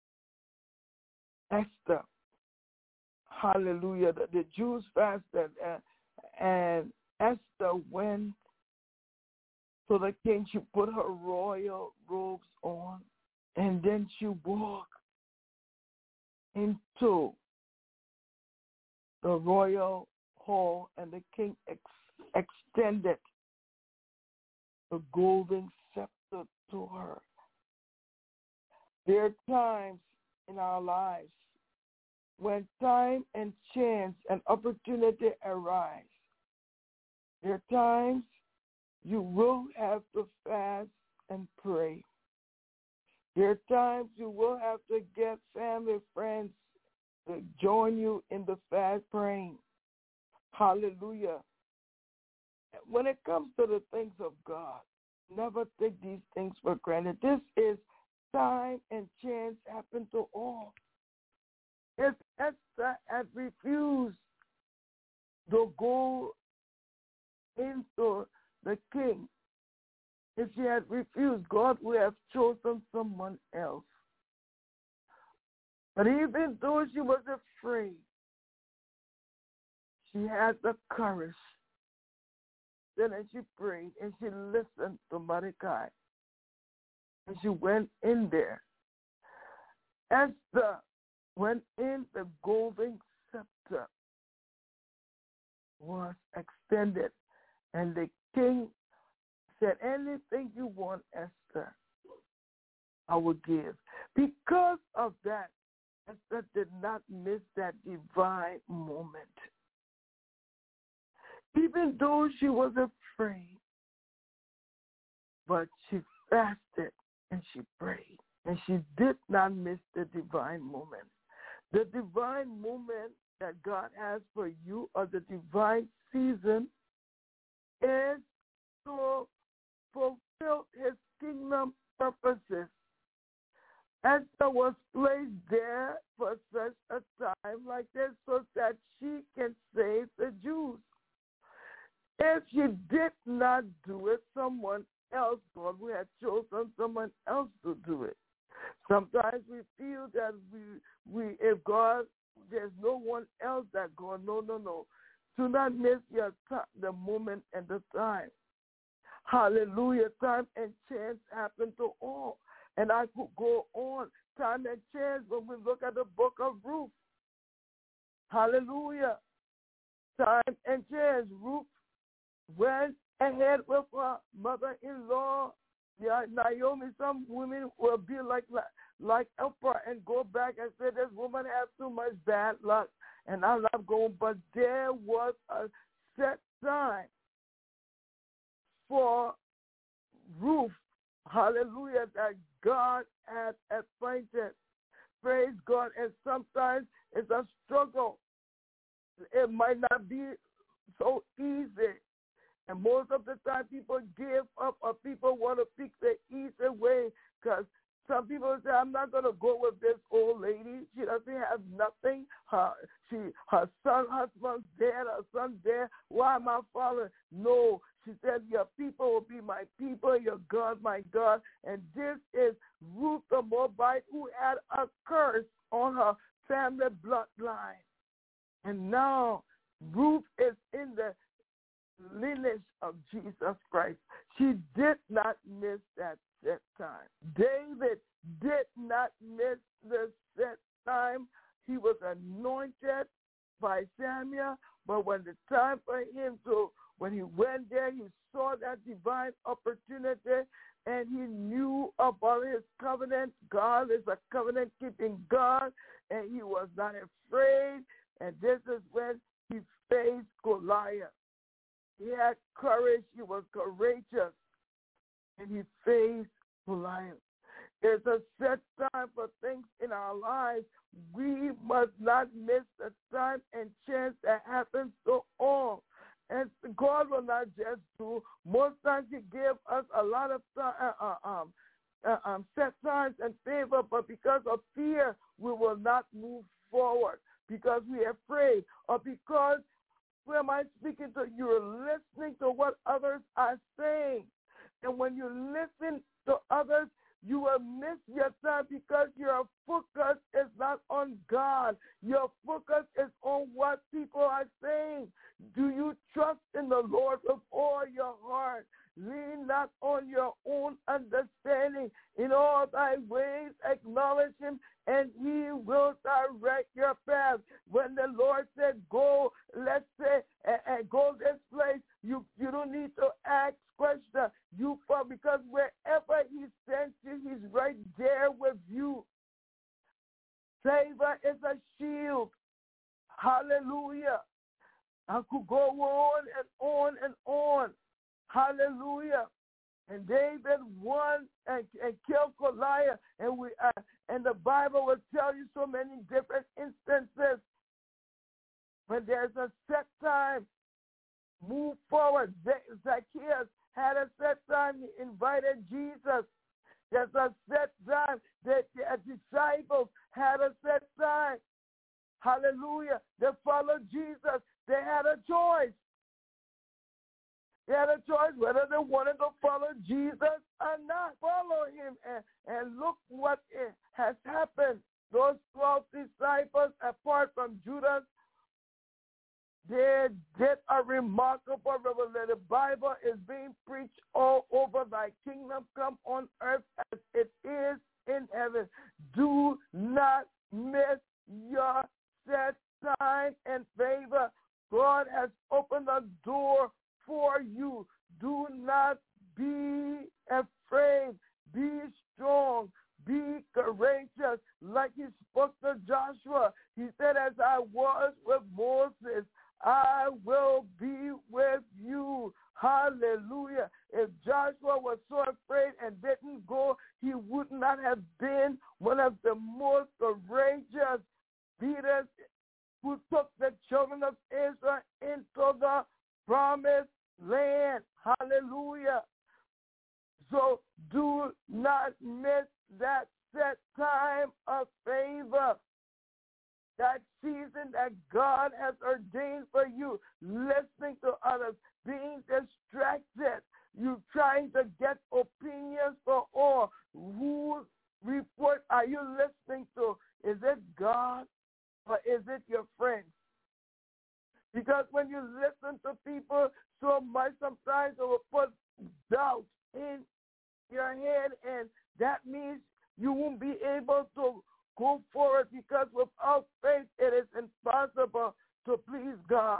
Esther. Hallelujah. The Jews fasted, and Esther went to the king. She put her royal robes on, and then she walked into the royal hall, and the king extended the golden scepter to her. There are times in our lives when time and chance and opportunity arise. There are times you will have to fast and pray. There are times you will have to get family, friends to join you in the fast praying. Hallelujah. When it comes to the things of God, never take these things for granted. This is time and chance happen to all. If Esther had refused to go into the king, if she had refused, God would have chosen someone else. But even though she was afraid, she had the courage. Then she prayed and she listened to Mordecai. And she went in there. Esther went in, the golden scepter was extended. And the king said, anything you want, Esther, I will give. Because of that, Esther did not miss that divine moment. Even though she was afraid, but she fasted and she prayed, and she did not miss the divine moment. The divine moment that God has for you, or the divine season, is to fulfill his kingdom purposes. Esther was placed there for such a time like this so that she can save the Jews. If she did not not do it. Someone else, God, we had chosen someone else to do it. Sometimes we feel that we if God, there's no one else that God, no. Do not miss the moment and the time. Hallelujah. Time and chance happen to all. And I could go on. Time and chance when we look at the book of Ruth. Hallelujah. Time and chance. Ruth went ahead with her mother-in-law. Yeah, Naomi, some women will be like Oprah and go back and say, this woman has too much bad luck, and I'm not going. But there was a set time for Ruth, hallelujah, that God had appointed. Praise God. And sometimes it's a struggle. It might not be so easy. And most of the time people give up or people want to pick the easy way because some people say, I'm not going to go with this old lady. She doesn't have nothing. Her husband's dead, her son's dead. Why am I following? No. She said, your people will be my people, your God, my God. And this is Ruth the Moabite who had a curse on her family bloodline. And now Ruth is in the lineage of Jesus Christ. She did not miss that set time. David did not miss the set time. He was anointed by Samuel, but when the time for him to, when he went there, he saw that divine opportunity and he knew about his covenant. God is a covenant-keeping God, and he was not afraid. And this is when he faced Goliath. He had courage. He was courageous. And he faced Goliath. There's a set time for things in our lives. We must not miss the time and chance that happens to all. And God will not just do. Most times he gives us a lot of set times and favor, but because of fear, we will not move forward because we are afraid or because who am I speaking to? You're listening to what others are saying. And when you listen to others, you will miss your time because your focus is not on God. Your focus is on what people are saying. Do you trust in the Lord with all your heart? Lean not on your own understanding. In all thy ways acknowledge him, and he will direct your path. When the Lord said, go, let's say, and go this place, you don't need to ask questions. Because wherever he sends you, he's right there with you. Favor is a shield. Hallelujah. I could go on and on and on. Hallelujah. And David won and killed Goliath. And the Bible will tell you so many different instances. When there's a set time, move forward. Zacchaeus had a set time. He invited Jesus. There's a set time. The disciples had a set time. Hallelujah. They followed Jesus. They had a choice. They had a choice whether they wanted to follow Jesus or not. Follow him and look what has happened. Those 12 disciples, apart from Judas, they did a remarkable revelation. The Bible is being preached all over. Thy kingdom come on earth as it is in heaven. Do not miss your set time and favor. God has opened a door for you. Do not be afraid. Be strong. Be courageous. Like he spoke to Joshua. He said, as I was with Moses, I will be with you. Hallelujah. If Joshua was so afraid and didn't go, he would not have been one of the most courageous leaders who took the children of Israel into the promised land. Hallelujah. So do not miss that set time of favor. that season that God has ordained for you, listening to others, being distracted, you trying to get opinions for all. Whose report are you listening to? Is it God or is it your friends? Because when you listen to people so much, sometimes it will put doubt in your head, and that means you won't be able to go forward, because without faith it is impossible to please God.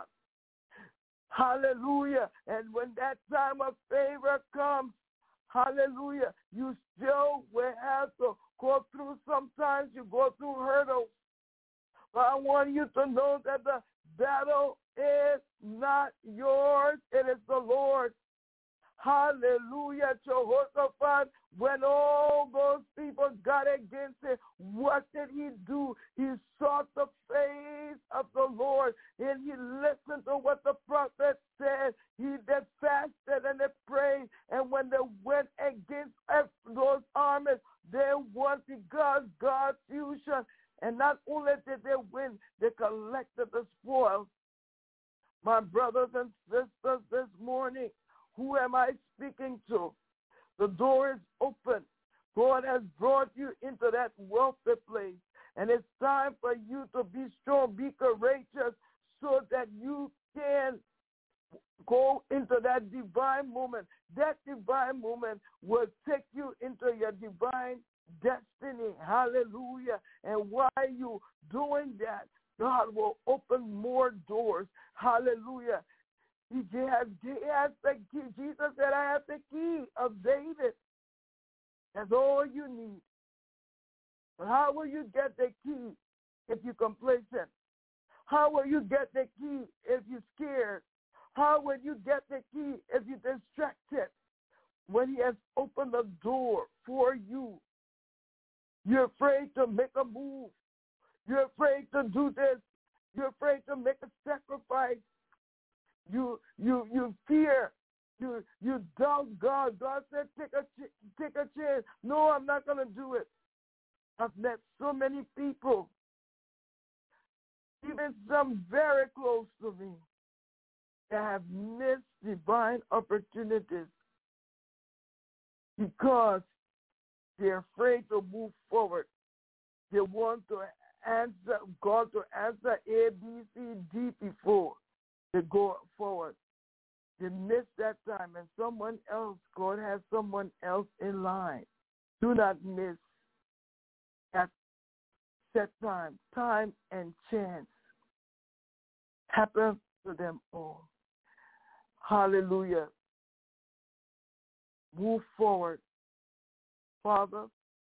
Hallelujah. And when that time of favor comes, hallelujah, you still will have to go through, sometimes you go through hurdles. But I want you to know that the battle is not yours, it is the Lord. Hallelujah. Jehoshaphat, when all those people got against him, what did he do? He sought the face of the Lord, and he listened to what the prophet said. He did fasted and they prayed, and when they went against those armies, they won because God's fusion. And not only did they win, they collected the spoils. My brothers and sisters, this morning, who am I speaking to? The door is open. God has brought you into that wealthy place. And it's time for you to be strong, be courageous, so that you can go into that divine moment. That divine moment will take you into your divine destiny. Hallelujah. And while you doing that, God will open more doors. Hallelujah. He has the key. Jesus said, I have the key of David. That's all you need. But how will you get the key if you're complacent? How will you get the key if you're scared? How will you get the key if you're distracted? When he has opened the door for you, you're afraid to make a move. You're afraid to do this. You're afraid to make a sacrifice. You fear. You doubt God. God said, take a chance. No, I'm not going to do it. I've met so many people, even some very close to me, that have missed divine opportunities because they're afraid to move forward. They want to answer God to answer A, B, C, D before they go forward. They miss that time, and someone else, God has someone else in line. Do not miss that set time and chance. Happen to them all. Hallelujah. Move forward. Father,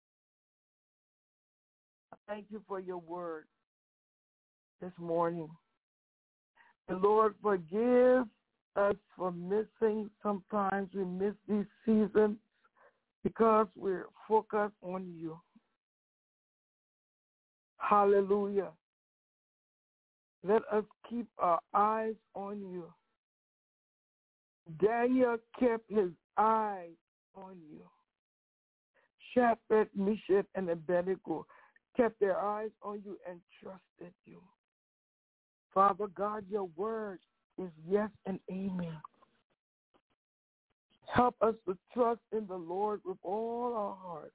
I thank you for your word this morning. And Lord, forgive us for missing. Sometimes we miss these seasons because we're focused on you. Hallelujah. Let us keep our eyes on you. Daniel kept his eyes on you. Shadrach, Meshach, and Abednego kept their eyes on you and trusted you. Father God, your word is yes and amen. Help us to trust in the Lord with all our hearts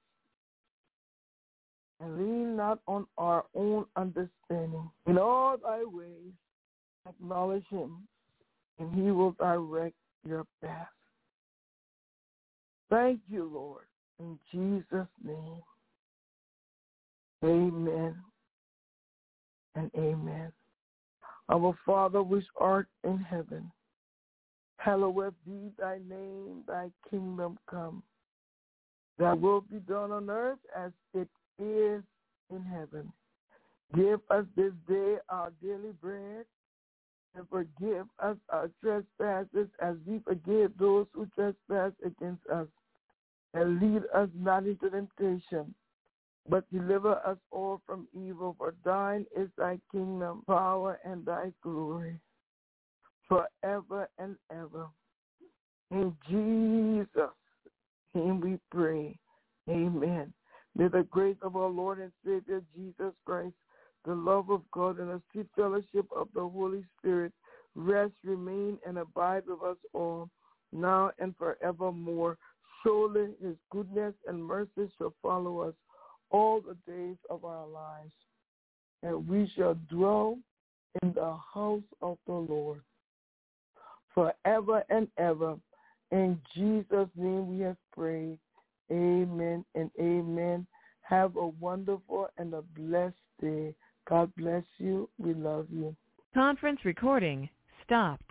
and lean not on our own understanding. In all thy ways, acknowledge him, and he will direct your path. Thank you, Lord, in Jesus' name. Amen and amen. Our Father which art in heaven, hallowed be thy name, thy kingdom come. Thy will be done on earth as it is in heaven. Give us this day our daily bread, and forgive us our trespasses as we forgive those who trespass against us. And lead us not into temptation, but deliver us all from evil. For thine is thy kingdom, power, and thy glory, forever and ever. In Jesus' name we pray. Amen. May the grace of our Lord and Savior Jesus Christ, the love of God, and the sweet fellowship of the Holy Spirit rest, remain, and abide with us all, now and forevermore. Surely his goodness and mercy shall follow us all the days of our lives, and we shall dwell in the house of the Lord forever and ever. In Jesus' name we have prayed. Amen and amen. Have a wonderful and a blessed day. God bless you. We love you. Conference recording stopped.